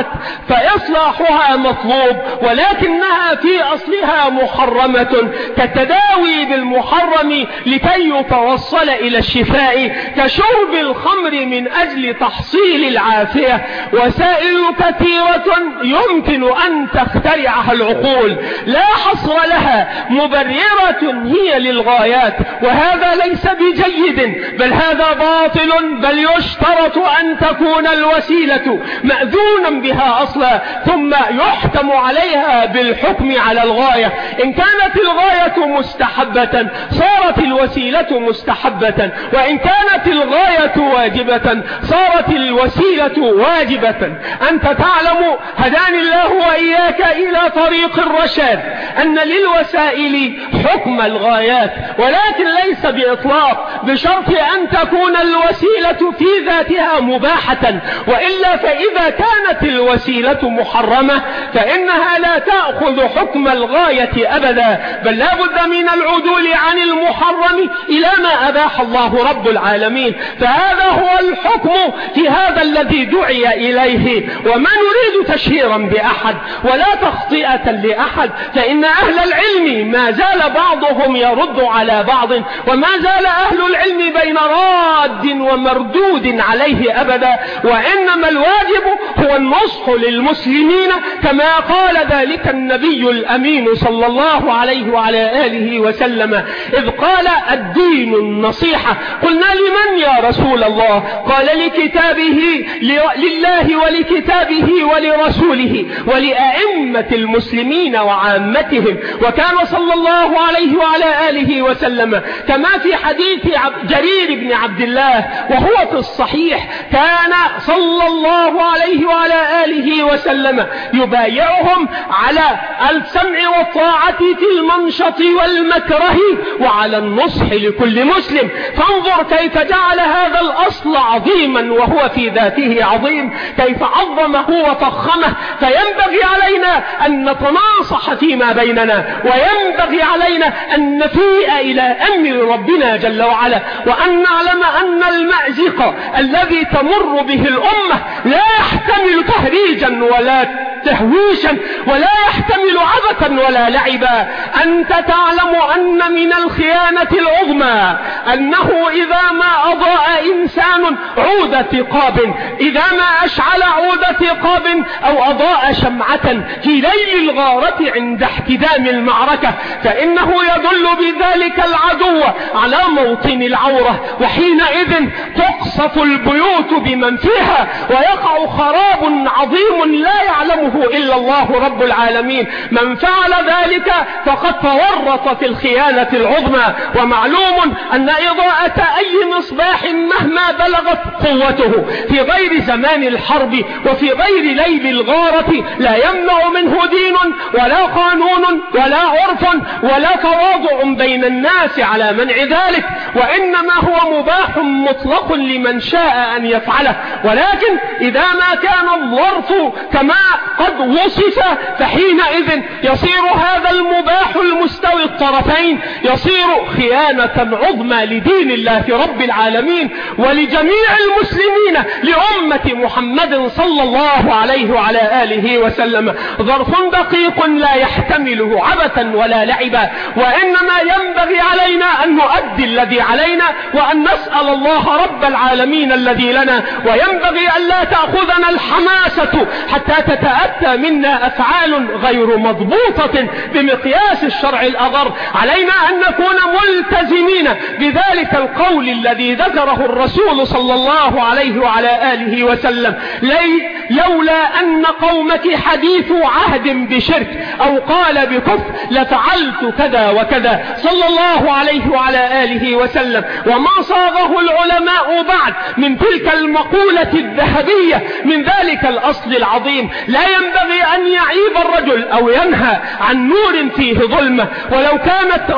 فإصلاحها مطلوب، ولكنها في أصلها محرمة كالتداوي بالمحرم لكي يتوصل إلى الشفاء، كشرب الخمر من أجل تحصيل العافية. وسائل كثيرة يمكن أن تخترعها العقول لا حصر لها، مبررة هي للغايات، وهذا ليس بجيد، بل هذا باطل، بل يشترط أن تكون الوسيلة مأذونا بها أصلا ثم يحكم عليها بالحكم على الغاية. إن كانت الغاية مستحبة صارت الوسيلة مستحبة، وإن كانت الغاية واجبة صارت الوسيلة واجبة. أنت تعلم هداني الله وإياك إلى طريق الرشاد أن للوسائل حكم الغايات، ولكن ليس بإطلاق، بشرط أن تكون الوسيلة في ذاتها مباحة، وإلا فإذا كانت الوسيلة محرمة فإنها لا تأخذ حكم الغاية أبدا، بل لا بد من العدول عن المحرم إلى ما أباح الله رب العالمين. فهذا هو الحكم في هذا الذي دعي إليه. وما نريد تشهيرا بأحد ولا تخطئة لأحد، فإن أهل العلم ما زال بعضهم يرد على بعض، وما زال أهل العلم بين راد ومردود عليه أبدا، وإنما الواجب هو النصح للمسلمين كما قال ذلك النبي الأمين صلى الله عليه وعلى آله وسلم إذ قال: الدين النصيحة. قلنا: لمن يا رسول الله؟ قال: لكتابه، لله ولكتابه ولرسوله ولأئمة المسلمين وعامتهم. وكان صلى الله عليه وعلى آله وسلم كما في حديث جرير بن عبد الله وهو في الصحيح، كان صلى الله عليه وعلى آله وسلم يبايعهم على السمع والطاعة في المنشط والمكره وعلى النصح لكل مسلم. فانظر كيف جعل هذا الأصل عظيما وهو في ذاته عظيم، كيف عظمه وفخمه. فينبغي علينا أن نتناصح فيما بيننا، وينبغي علينا أن نفيء إلى أمر ربنا جل وعلا، وأن نعلم أن المأزق الذي تمر به الأمة لا يحتمل تهريجا ولا تهويشا، ولا يحتمل عبثا ولا لعبا. أنت تعلم أن من الخيانة العظمى أنه إذا ما أضاء إنسان عود ثقاب، إذا ما أشعل عود ثقاب أو أضاء شمعة في ليل الغارة عند احتدام المعركة، فإنه يدل بذلك العدو على موطن العورة، وحينئذ تقصف البيوت بمن فيها، ويقع خراب عظيم لا يعلمه إلا الله رب العالمين. من فعل ذلك فقد تورط في الخيانة العظمى. ومعلوم أن إضاءة أي مصباح مهما بلغت قوته في غير زمان الحرب وفي غير ليل الغارة لا يمنع منه دين ولا قانون ولا عرف ولا تواضع بين الناس على منع ذلك، وإنما هو مباح مطلق لمن شاء أن يفعله. ولكن إذا ما كان الظرف كما قد وصف فحينئذ يصير هذا المباح المستوي الطرفين يصير خيانة عظمى لدين الله رب العالمين ولجميع المسلمين لأمة محمد صلى الله عليه وعلى آله وسلم. ظرف دقيق لا يحتمله عبثا ولا لعبا، وإنما ينبغي علينا أن نؤدي الذي علينا وأن نسأل الله رب العالمين الذي لنا. وينبغي أن لا تأخذنا الحماسة حتى تتأتى منا أفعال غير مضبوطة بمقياس الشرع الأضر. علينا أن نكون ملتزمين بذلك القول الذي ذكره الرسول صلى الله عليه وعلى آله وسلم: لولا أن قومك حديث عهد بشرك أو قال بكفر لفعلت كذا وكذا، صلى الله عليه وعلى آله وسلم. وما صاغه العلماء بعد من تلك المقولة الذهبية من ذلك الأصل العظيم: لا ينبغي أن يعيب الرجل أو ينهى عن نور فيه ظلمة ولو كانت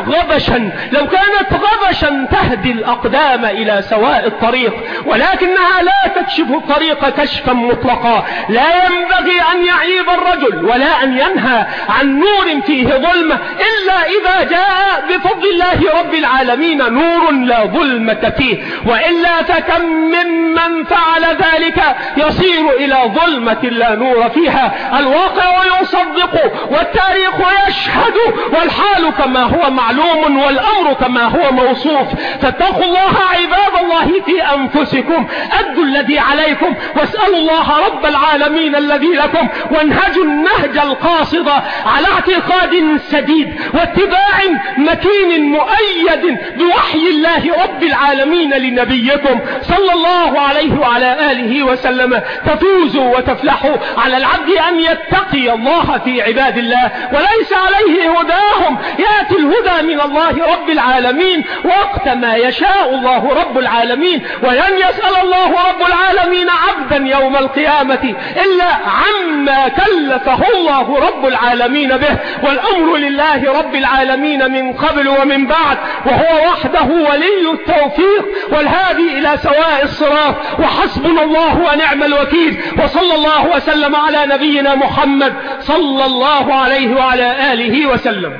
غبشا تهدي الأقدام إلى سواء الطريق، ولكنها لا تكشف الطريق كشفا مطلقا. لا ينبغي أن يعيب الرجل ولا أن ينهى عن نور فيه ظلمة إلا إذا جاء بفضل الله رب العالمين نور لا ظلمة فيه، وإلا فكم ممن فعل ذلك يصير إلى ظلمة لا نور فيها. الواقع يصدق والتاريخ يشهد والحال كما هو معلوم والأمر كما هو موصوف. فاتقوا الله عباد الله في أنفسكم، أدوا الذي عليكم واسألوا الله رب العالمين الذي لكم، وانهجوا النهج القاصد على اعتقاد سديد واتباع متين مؤيد بوحي الله رب العالمين لنبيكم صلى الله عليه وعلى آله وسلم. تفوزوا وتفلحوا. على العبد أن يتقي الله في عباد الله وليس عليه هداهم، يأتي الهدى من الله رب العالمين وقت ما يشاء الله رب العالمين. ولن يسأل الله رب العالمين عبدا يوم القيامة إلا عما كلفه الله رب العالمين به، والأمر لله رب العالمين من قبل ومن بعد، وهو وحده ولي التوفيق والهادي إلى سواء الصراط. وحسبنا الله ونعم الوكيل، وصلى الله وسلم على نبينا محمد صلى الله عليه وعلى آله وسلم.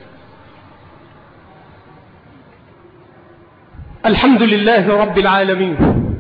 الحمد لله رب العالمين،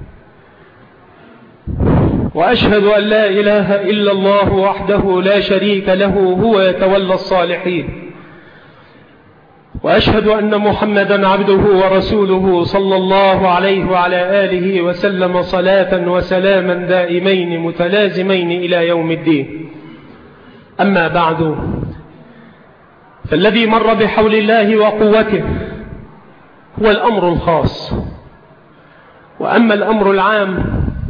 وأشهد أن لا إله إلا الله وحده لا شريك له هو يتولى الصالحين، وأشهد أن محمدا عبده ورسوله صلى الله عليه وعلى آله وسلم صلاة وسلاما دائمين متلازمين إلى يوم الدين. أما بعد، فالذي مر بحول الله وقوته هو الأمر الخاص، وأما الأمر العام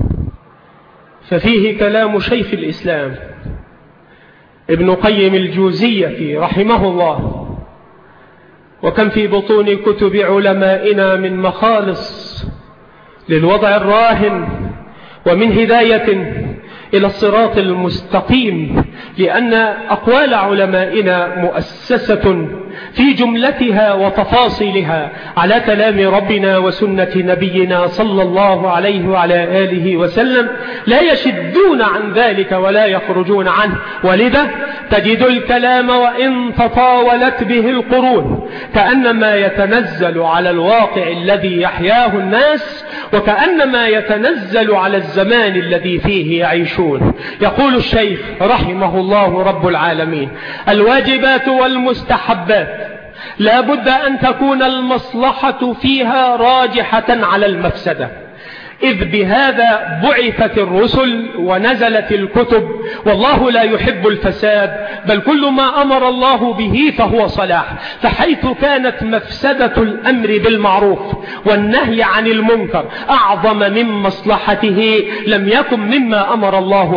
ففيه كلام شيخ الإسلام ابن قيم الجوزية رحمه الله، وكم في بطون كتب علمائنا من مخالص للوضع الراهن ومن هداية إلى الصراط المستقيم، لأن أقوال علمائنا مؤسسة في جملتها وتفاصيلها على كلام ربنا وسنة نبينا صلى الله عليه وعلى آله وسلم، لا يشدون عن ذلك ولا يخرجون عنه. ولذا تجد الكلام وإن تطاولت به القرون كأنما يتنزل على الواقع الذي يحياه الناس، وكأنما يتنزل على الزمان الذي فيه يعيشون. يقول الشيخ رحمه الله رب العالمين: الواجبات والمستحبات لا بد أن تكون المصلحة فيها راجحة على المفسدة، إذ بهذا بعثت الرسل ونزلت الكتب، والله لا يحب الفساد، بل كل ما أمر الله به فهو صلاح. فحيث كانت مفسدة الأمر بالمعروف والنهي عن المنكر أعظم من مصلحته لم يكن مما أمر الله به.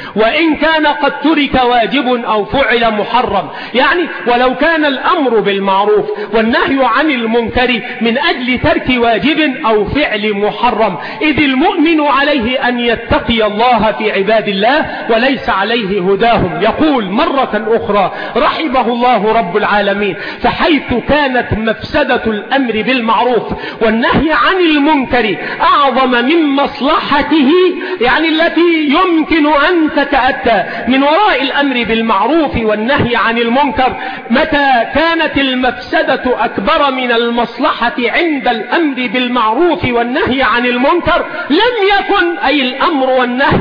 وإن كان قد ترك واجب أو فعل محرم. يعني ولو كان الأمر بالمعروف والنهي عن المنكر من أجل ترك واجب أو فعل محرم، إذ المؤمن عليه أن يتقي الله في عباد الله وليس عليه هداهم. يقول مرة أخرى رحمه الله رب العالمين: فحيث كانت مفسدة الأمر بالمعروف والنهي عن المنكر أعظم من مصلحته، يعني التي يمكن أن تتأتى من وراء الأمر بالمعروف والنهي عن المنكر، متى كانت المفسدة أكبر من المصلحة عند الأمر بالمعروف والنهي عن المنكر لم يكن أي الأمر والنهي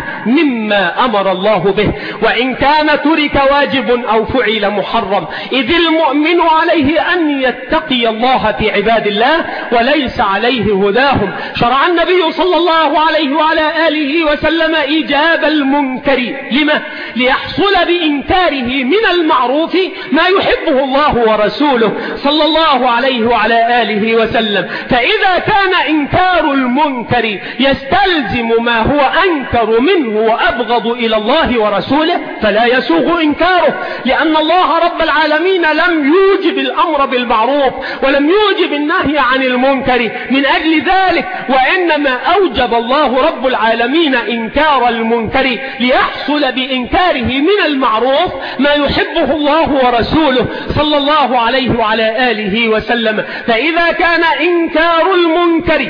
مما أمر الله به، وإن كان ترك واجب أو فعل محرم، إذ المؤمن عليه أن يتقي الله في عباد الله وليس عليه هداهم. شرع النبي صلى الله عليه وعلى آله وسلم إيجاب المنكر. لما؟ ليحصل بإنكاره من المعروف ما يحبه الله ورسوله صلى الله عليه وعلى آله وسلم. فإذا كان إنكار المنكر يستلزم ما هو أنكر منه وأبغض إلى الله ورسوله فلا يسوغ إنكاره، لأن الله رب العالمين لم يوجب الأمر بالمعروف ولم يوجب النهي عن المنكر من أجل ذلك، وإنما أوجب الله رب العالمين إنكار المنكر ليحصل بإنكاره من المعروف ما يحبه الله ورسوله صلى الله عليه وعلى آله وسلم. فإذا كان إنكار المنكر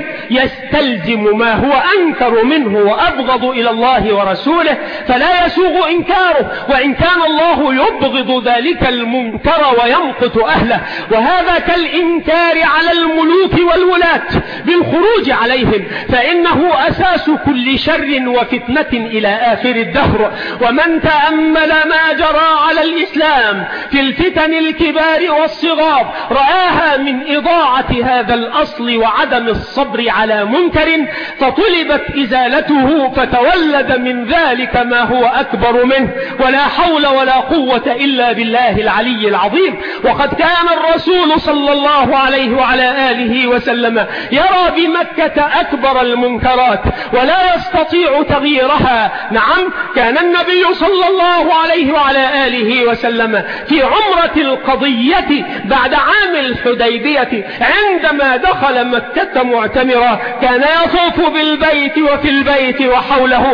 يستلزم ما هو أنكر منه وأبغض إلى الله ورسوله فلا يسوغ إنكاره، وإن كان الله يبغض ذلك المنكر ويمقت أهله. وهذا كالإنكار على الملوك والولاة بالخروج عليهم، فإنه أساس كل شر وفتنة إلى آخر الدهر. ومن تأمل ما جرى على الإسلام في الفتن الكبار والصغار رآها من إضاعة هذا الأصل وعدم الصبر على منكر فطلبت إزالته، فتولد من ذلك ما هو أكبر منه، ولا حول ولا قوة إلا بالله العلي العظيم. وقد كان الرسول صلى الله عليه وعلى آله وسلم يرى بمكة أكبر المنكرات ولا يستطيع تغييرها. نعم، كان النبي صلى الله عليه وعلى آله وسلم في عمرة القضية بعد عام الحديبية عندما دخل مكة معتمرا كان يطوف بالبيت وفي البيت وحوله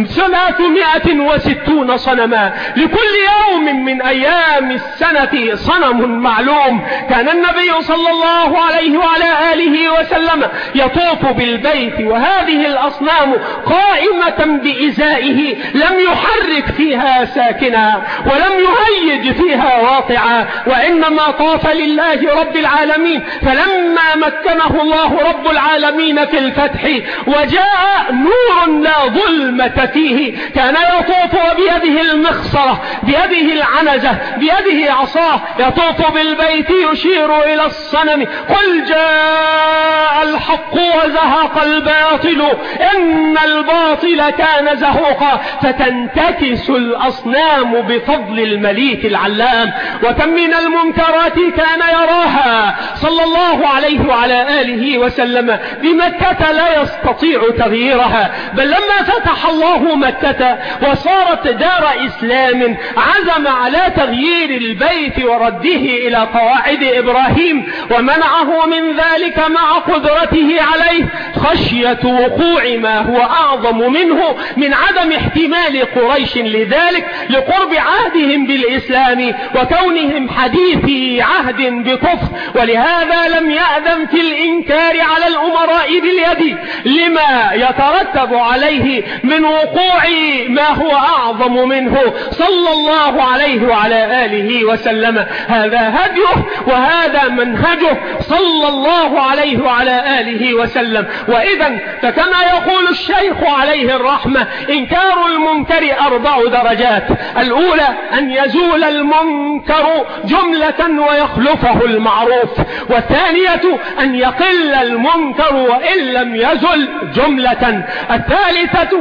360 صنما، لكل يوم من أيام السنة صنم معلوم. كان النبي صلى الله عليه وعلى آله وسلم يطوف بالبيت وهذه الأصنام قائمة بإزائه، لم يحرك فيها ساكنا ولم يهيج فيها واطعا، وإنما طاف لله رب العالمين. فلما مكنه الله رب العالمين في الفتح وجاء نور لا ظلمة فيه كان يطوف وبيده المخصرة بيده العنزة بيده عصاه يطوف بالبيت يشير إلى الصنم: قل جاء الحق وزهق الباطل إن الباطل كان زهوقا، فتنتكس الأصنام بفضل المليك العلام. وكم من المنكرات كان يراها صلى الله عليه وعلى آله وسلم بمكة لا يستطيع تغييرها، بل لما فتح الله مكة وصارت دار إسلام عزم على تغيير البيت ورده إلى قواعد إبراهيم، ومنعه من ذلك مع قدرته عليه خشية وقوع ما هو أعظم منه من عدم احتمال قريش لذلك لقرب عهدهم بالإسلام وكونهم حديثي عهد بكفر. ولهذا لم يأذن في الإنكار على الأمراء باليد لما يترتب عليه من وقوع ما هو أعظم منه صلى الله عليه وعلى آله وسلم. هذا هديه وهذا منهجه صلى الله عليه وعلى آله وسلم. وإذا فكما يقول الشيخ عليه الرحمة: إنكار المنكر 4 درجات. الأولى أن يزول المنكر جملة ويخلفه المعروف، والثانية أن يقل المنكر وإن لم يزل جملة، الثالثة أن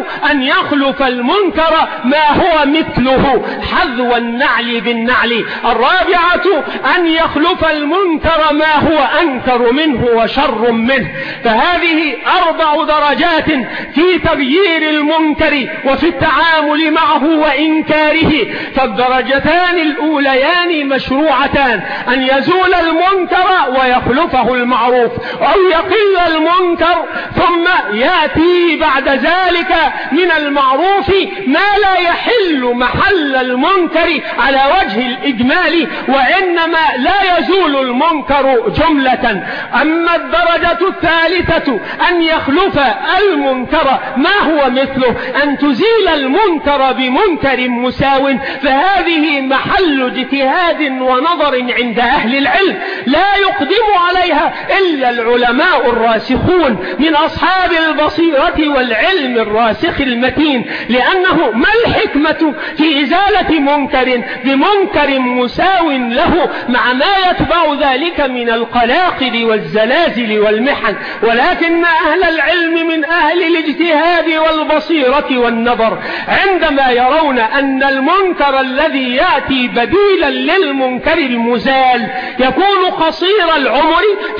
يخلف المنكر ما هو مثله حذو النعل بالنعل. الرابعة أن يخلف المنكر ما هو أنكر منه وشر منه. فهذه 4 درجات في تغيير المنكر وفي التعامل معه وإنكاره. فالدرجتان الأوليان مشروعتان: أن يزول المنكر ويخلفه المعروف، أو يقل المنكر ثم يأتي بعد ذلك من المعروف ما لا يحل محل المنكر على وجه الإجمال، وإنما لا يزول المنكر جملة. أما الدرجة الثالثة أن يخلف المنكر ما هو مثله، أن تزيل المنكر بمنكر مساو، فهذه محل اجتهاد ونظر عند أهل العلم لا يقدم عليها إلا العلماء الراسخون من أصحاب البصيرة والعلم الراسخ المتين. لأنه ما الحكمة في إزالة منكر بمنكر مساو له مع ما يتبع ذلك من القلاقل والزلازل والمحن؟ ولكن أهل العلم من أهل الاجتهاد والبصيرة والنظر عندما يرون أن المنكر الذي يأتي بديلا للمنكر المزال يكون قصير العمر،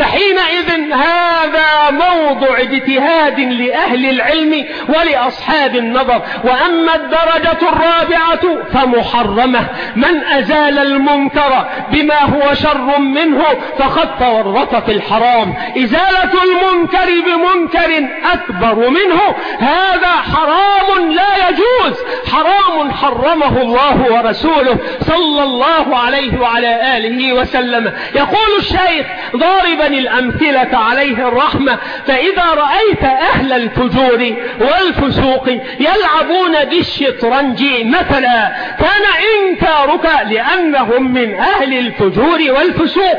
فحينئذ هذا موضع اجتهاد لأهل العلم ولأصحاب النظر. وأما الدرجة الرابعة فمحرمة: من أزال المنكر بما هو شر منه فقد تورط في الحرام. إزالة المنكر بمنكر أكبر منه هذا حرام لا يجوز، حرام حرمه الله ورسوله صلى الله عليه وعلى آله وسلم. يقول الشيخ ضاربا الأمثلة عليه الرحمة: فإذا رأيت أهل الفجور والفسوق يلعبون بالشطرنج مثلا كان إنكارك لأنهم من أهل الفجور والفسوق،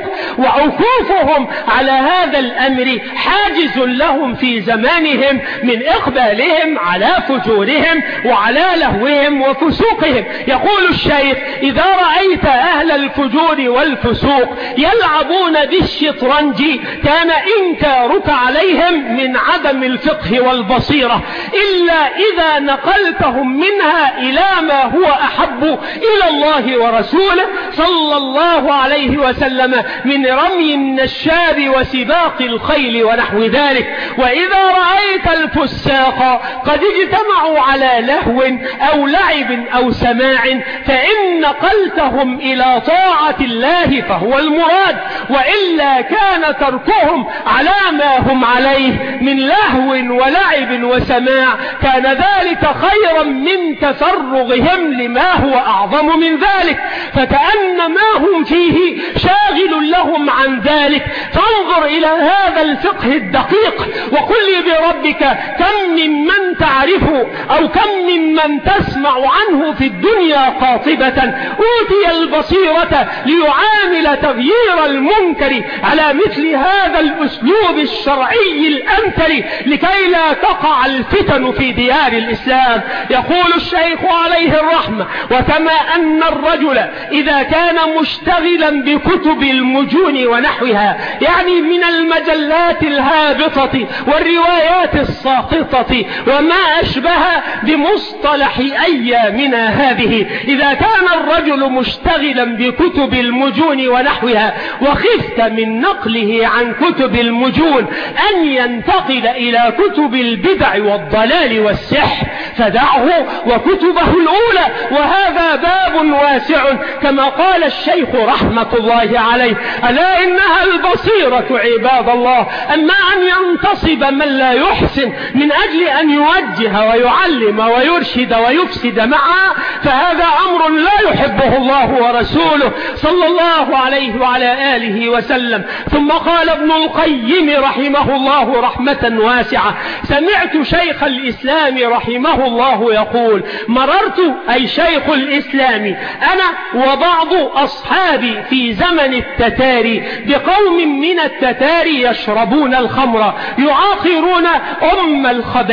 وعكوفهم على هذا الأمر حاجز لهم في زمانهم من إقبالهم على فجورهم وعلى لهوهم وفسوقهم. يقول الشيخ: إذا رأيت أهل الفجور والفسوق يلعبون بالشطرنج كان إنكارك عليهم من عدم الفقه والبصيرة، إلا إذا نقلتهم منها إلى ما هو أحب إلى الله ورسوله صلى الله عليه وسلم من رمي النشاب وسباق الخيل ونحو ذلك. وإذا رأيت الفساق قد اجتمعوا على لهو أو لعب أو سماع فإن نقلتهم إلى طاعة الله فهو المراد، وإلا كان تركهم على ما هم عليه من لهو ولعب وسماع كان ذلك خيرا من تفرغهم لما هو أعظم من ذلك، فكأن ما هم فيه شاغل لهم عن ذلك. فانظر إلى هذا الفقه الدقيق وقل لي بربك كم ممن تعرفه أو كم ممن تسمع عنه في الدنيا قاطبة أوتي البصيرة ليعامل تغيير المنكر على مثل هذا الأسلوب الشرعي الأمثل لكي لا تقع الفتن في ديار الإسلام. يقول الشيخ عليه الرحمة: وكما أن الرجل إذا كان مشتغلا بكتب المجون ونحوها، يعني من المجلات الهابطة والروايات الساقطة وما أشبه بمصطلح أيامنا هذه، إذا كان الرجل مشتغلا بكتب المجون ونحوها وخفت من نقله عن كتب المجون أن ينتقل إلى كتب البدع والضلال والسحر فدعه وكتبه الأولى، وهذا باب واسع كما قال الشيخ رحمة الله عليه: ألا إنها البصيرة عباد الله. أما أن ينتصب من لا يحسن من أجل أن يوجه ويعلم ويرشد ويفسد معه فهذا أمر لا يحبه الله ورسوله صلى الله عليه وعلى آله وسلم. ثم قال ابن القيم رحمه الله رحمة واسعة: سمعت شيخ الإسلام رحمه الله يقول: مررت أي شيخ الإسلام أنا وبعض أصحابي في زمن التتاري بقوم من التتاري يشربون الخمر يعاقرون أم الخبائث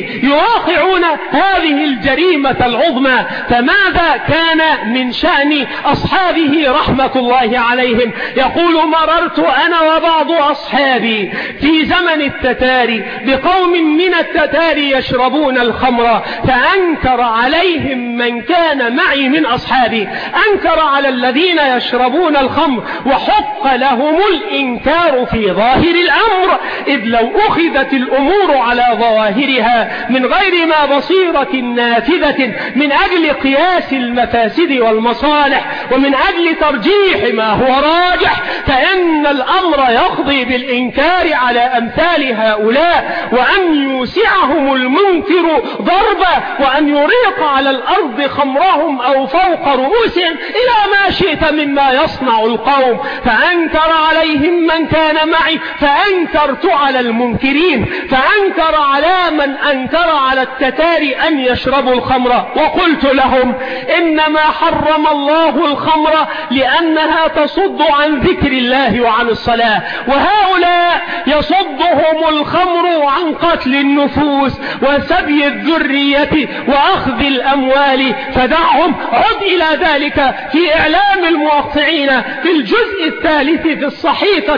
يواقعون هذه الجريمة العظمى. فماذا كان من شأن أصحابه رحمة الله عليهم؟ يقول: مررت أنا وبعض أصحابي في زمن التتاري بقوم من التتاري يشربون الخمر، فأنكر عليهم من كان معي من أصحابي، أنكر على الذين يشربون الخمر، وحق لهم الإنكار في ظاهر الأمر، إذ لو أخذت الأمور على ظواهرها من غير ما بصيرة نافذة من أجل قياس المفاسد والمصالح ومن أجل ترجيح ما هو راجح، فإن الأمر يقضي بالإنكار على أمثال هؤلاء، وأن يوسعهم المنكر ضربا، وأن يريق على الأرض خمرهم أو فوق رؤوسهم إلى ما شئت مما يصنع القوم. فأنكر عليهم من كان معي، فأنكرت على المنكرين، فأنكر على من أنكر على التتاري أن يشربوا الخمر، وقلت لهم: إنما حرم الله الخمر لأنها تصد عن ذكر الله وعن الصلاة، وهؤلاء يصدهم الخمر عن قتل النفوس وسبي الذرية وأخذ الأموال، فدعهم. عد إلى ذلك في إعلام الموقعين في الجزء الثالث في الصحيفة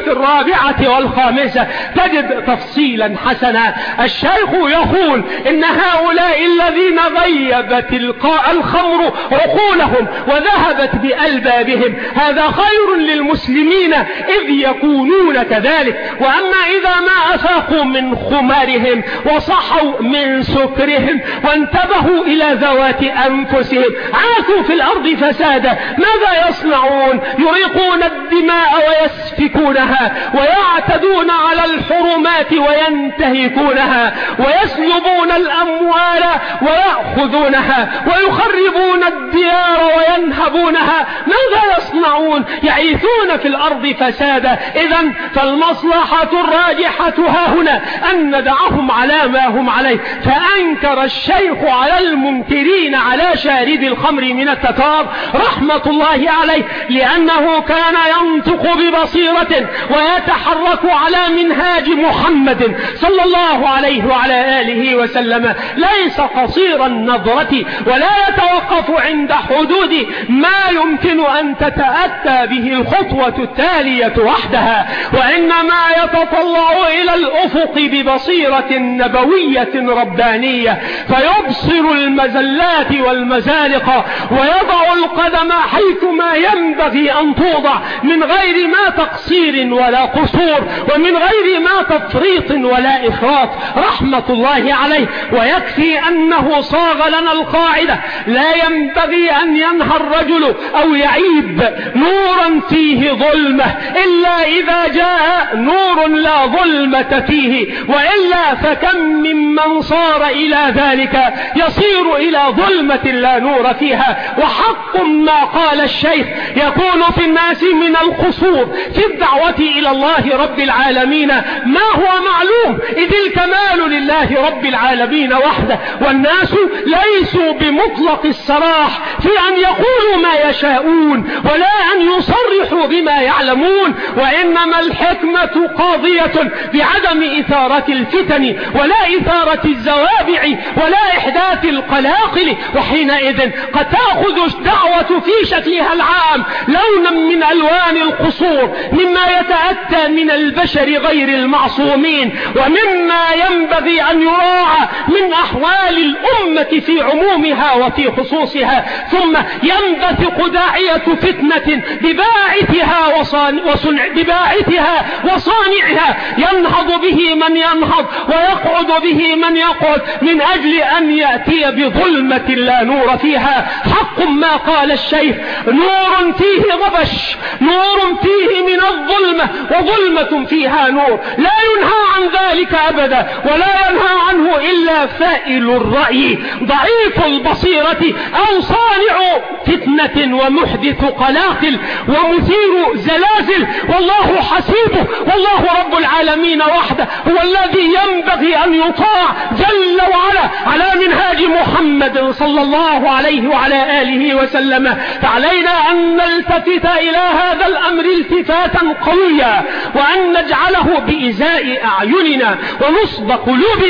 4 و5 تجد تفصيلا حسنا. الشيخ يقول: إن هؤلاء الذين غيبت الخمر عقولهم وذهبت بألبابهم هذا خير للمسلمين إذ يكونون كذلك، وأما إذا ما أفاقوا من خمارهم وصحوا من سكرهم وانتبهوا إلى ذوات أنفسهم عاثوا في الأرض فسادا. ماذا يصنعون؟ يريقون الدماء ويسفكونها، ويعتدون على الحرمات وينتهكونها، ويسلبون الأموال ويأخذونها، ويخربون الديار وينهبونها. ماذا يصنعون؟ يعيثون في الأرض فسادا. إذن فالمصلحة الراجحة ها هنا أن ندعهم على ما هم عليه. فأنكر الشيخ على المنكرين على شارب الخمر من التتار رحمة الله عليه، لأنه كان ينطق ببصيرة ويتحرك على منهاج محمد صلى الله عليه وعلى آله وسلم، ليس قصير النظرة ولا يتوقف عند حدود ما يمكن أن تتأتى به الخطوة التالية وحدها، وإنما يتطلع إلى الأفق ببصيرة نبوية ربانية، فيبصر المزلات والمزالق ويضع القدم حيثما ينبغي أن توضع من غير ما تقصير ولا قصور، ومن غير ما تفريط ولا إفراط رحمة الله عليه. ويكفي أنه صاغ لنا القاعدة: لا ينبغي أن ينهى الرجل أو يعيب نورا فيه ظلمة إلا إذا جاء نور لا ظلمة فيه، وإلا فكم ممن صار إلى ذلك يصير إلى ظلمة لا نور فيها. وحق ما قال الشيخ يكون في الناس من القصور في الدعوة إلى الله رب العالمين ما هو معلوم، إذ الكمال لله رب العالمين وحده، والناس ليسوا بمطلق السراح في أن يقولوا ما يشاءون ولا أن يصرحوا بما يعلمون، وإنما الحكمة قاضية بعدم إثارة الفتن ولا إثارة الزوابع ولا إحداث القلاقل. وحينئذ قد تأخذ الدعوة في شكلها العام لونا من ألوان القصور مما يتأتى من البشر غير المعصومين، ومما ينبغي أن يراعى من أحوال الأمة في عمومها وفي خصوصها. ثم ينبثق داعية فتنة بباعثها وصانعها ينهض به من ينهض ويقعد به من يقعد من أجل أن يأتي بظلمة لا نور فيها. حق ما قال الشيخ: نور فيه غبش، نور فيه من الظلمة، وظلمة فيها نور، لا ينهى عن ذلك أبدا، ولا ينهى عنه إلا فائل الرأي ضعيف البصيرة أو صانع فتنة ومحدث قلاقل ومثير زلازل. والله حسيبه، والله رب العالمين وحده هو الذي ينبغي أن يطاع جل وعلا على منهاج محمد صلى الله عليه وعلى آله وسلم. فعلينا أن نلتفت إلى هذا الأمر التفاتا قويا، وأن نجعله بإزاء أعيننا ونصب قلوبنا،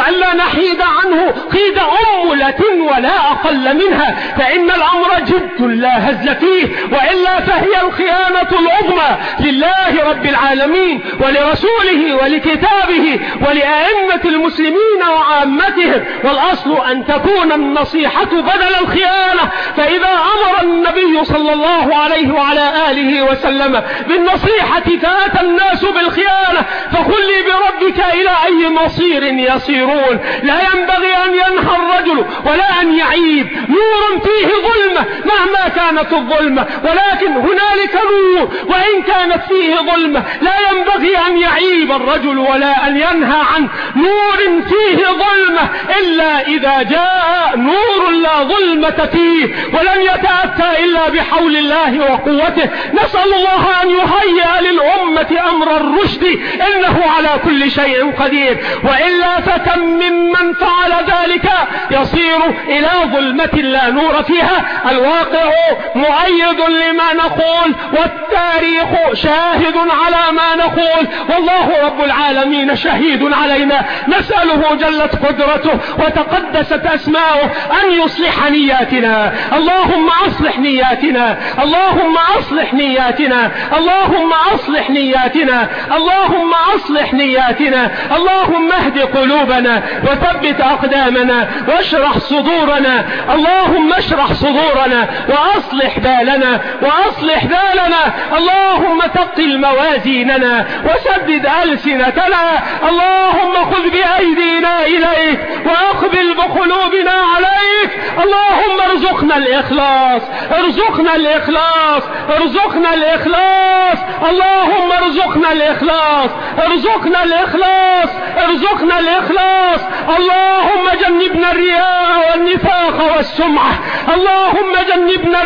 وألا نحيد عنه قيد أملة ولا أقل منها، فإن الأمر جد لا هزل فيه، وإلا فهي الخيانة العظمى لله رب العالمين ولرسوله ولكتابه ولأئمة المسلمين وعامتهم. والأصل أن تكون النصيحة بدل الخيانة، فإذا أمر النبي صلى الله عليه وعلى آله وسلم بالنصيحة فأتى الناس بالخيانة، فقل لي بربك إلى أي مصير يصيرون. لا ينبغي أن ينهى الرجل ولا أن يعيب، نور فيه ظلمة مهما كانت الظلمة، ولكن هنالك نور وإن كانت فيه ظلمة. لا ينبغي أن يعيب الرجل ولا أن ينهى عن نور فيه ظلمة إلا إذا جاء نور لا ظلمة فيه، ولن يتأتى إلا بحول الله وقوته. نسأل الله أن يهيئ للأمة أمر الرشد، إنه على كل شيء قدير، وإلا فكم ممن فعل ذلك يصير إلى ظلمة لا نور فيها. الواقع مؤيد لما نقول، والتاريخ شاهد على ما نقول، والله رب العالمين شهيد علينا. نسأله جلت قدرته وتقدست أسماؤه أن يصلح نياتنا. اللهم أصلح نياتنا، اللهم أصلح نياتنا، اللهم أصلح نياتنا، اللهم أصلح نياتنا. اللهم اهد قلوبنا وثبت أقدامنا واشرح صدورنا. اللهم اشرح صدورنا وأصلح بالنا وأصلح بالنا. اللهم ثقل موازيننا وسدد ألسنتنا. اللهم خذ بأيدينا إليك وأقبل بقلوبنا عليك. اللهم ارزقنا الإخلاص، ارزقنا الإخلاص، ارزقنا الإخلاص. اللهم ارزقنا الإخلاص، ارزقنا الإخلاص، ارزقنا الإخلاص. اللهم جنبنا الرياء والنفاق والسمعة، اللهم جنبنا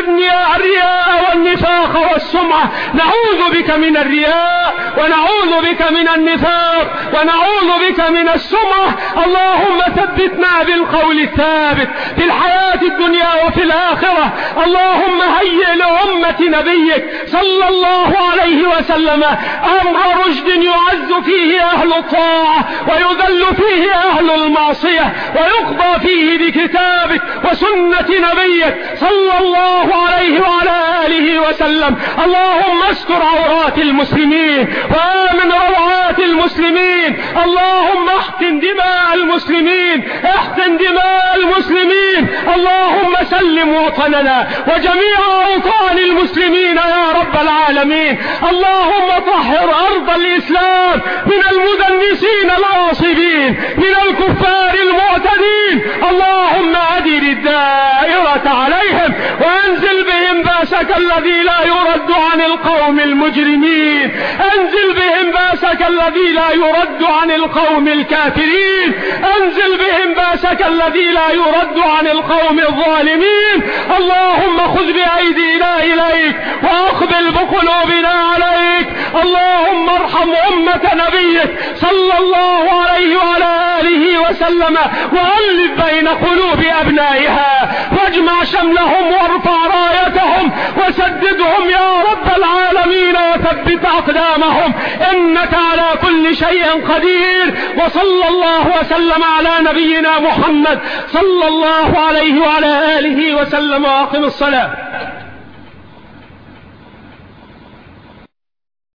الرياء والنفاق والسمعة. نعوذ بك من الرياء ونعوذ بك من النفاق ونعوذ بك من السمعة. اللهم ثبتنا بالقول الثابت في الحياة الدنيا وفي الآخرة. اللهم هيئ لأمة نبيك صلى الله عليه وسلم أمر رشد يعز فيه أهل الطاعة ويذل فيه أهل المعصية، ويقضى فيه بكتابك وسنة نبيك صلى الله عليه وعلى آله وسلم. اللهم استر عورات المسلمين وآمن روعات المسلمين. اللهم احقن دماء المسلمين، احقن دماء المسلمين. اللهم سلم وطننا وجميع أوطان المسلمين يا رب العالمين. اللهم طهر أرض الإسلام من المدنسين العاصبين، من الكفار المعتدين. اللهم أدر الدائرة عليهم وأنزل بهم بأسك الذي لا يرد عن القوم المجرمين. أنزل بهم بأسك الذي لا يرد عن القوم الكافرين. أنزل بهم بأسك الذي لا يرد عن القوم الظالمين. اللهم خذ بأيدينا إليك وأقبل بقلوبنا عليك. اللهم ارحم أمة نبيك صلى الله عليه وعلى آله وسلم، وألف بين قلوب أبنائها، واجمع شملهم وارفع رايتهم وسددهم يا رب العالمين، وثبت أقدامهم، إنك على كل شيء قدير. وصلى الله وسلم على نبينا محمد صلى الله عليه وعلى آله وسلم. وأقم الصلاة.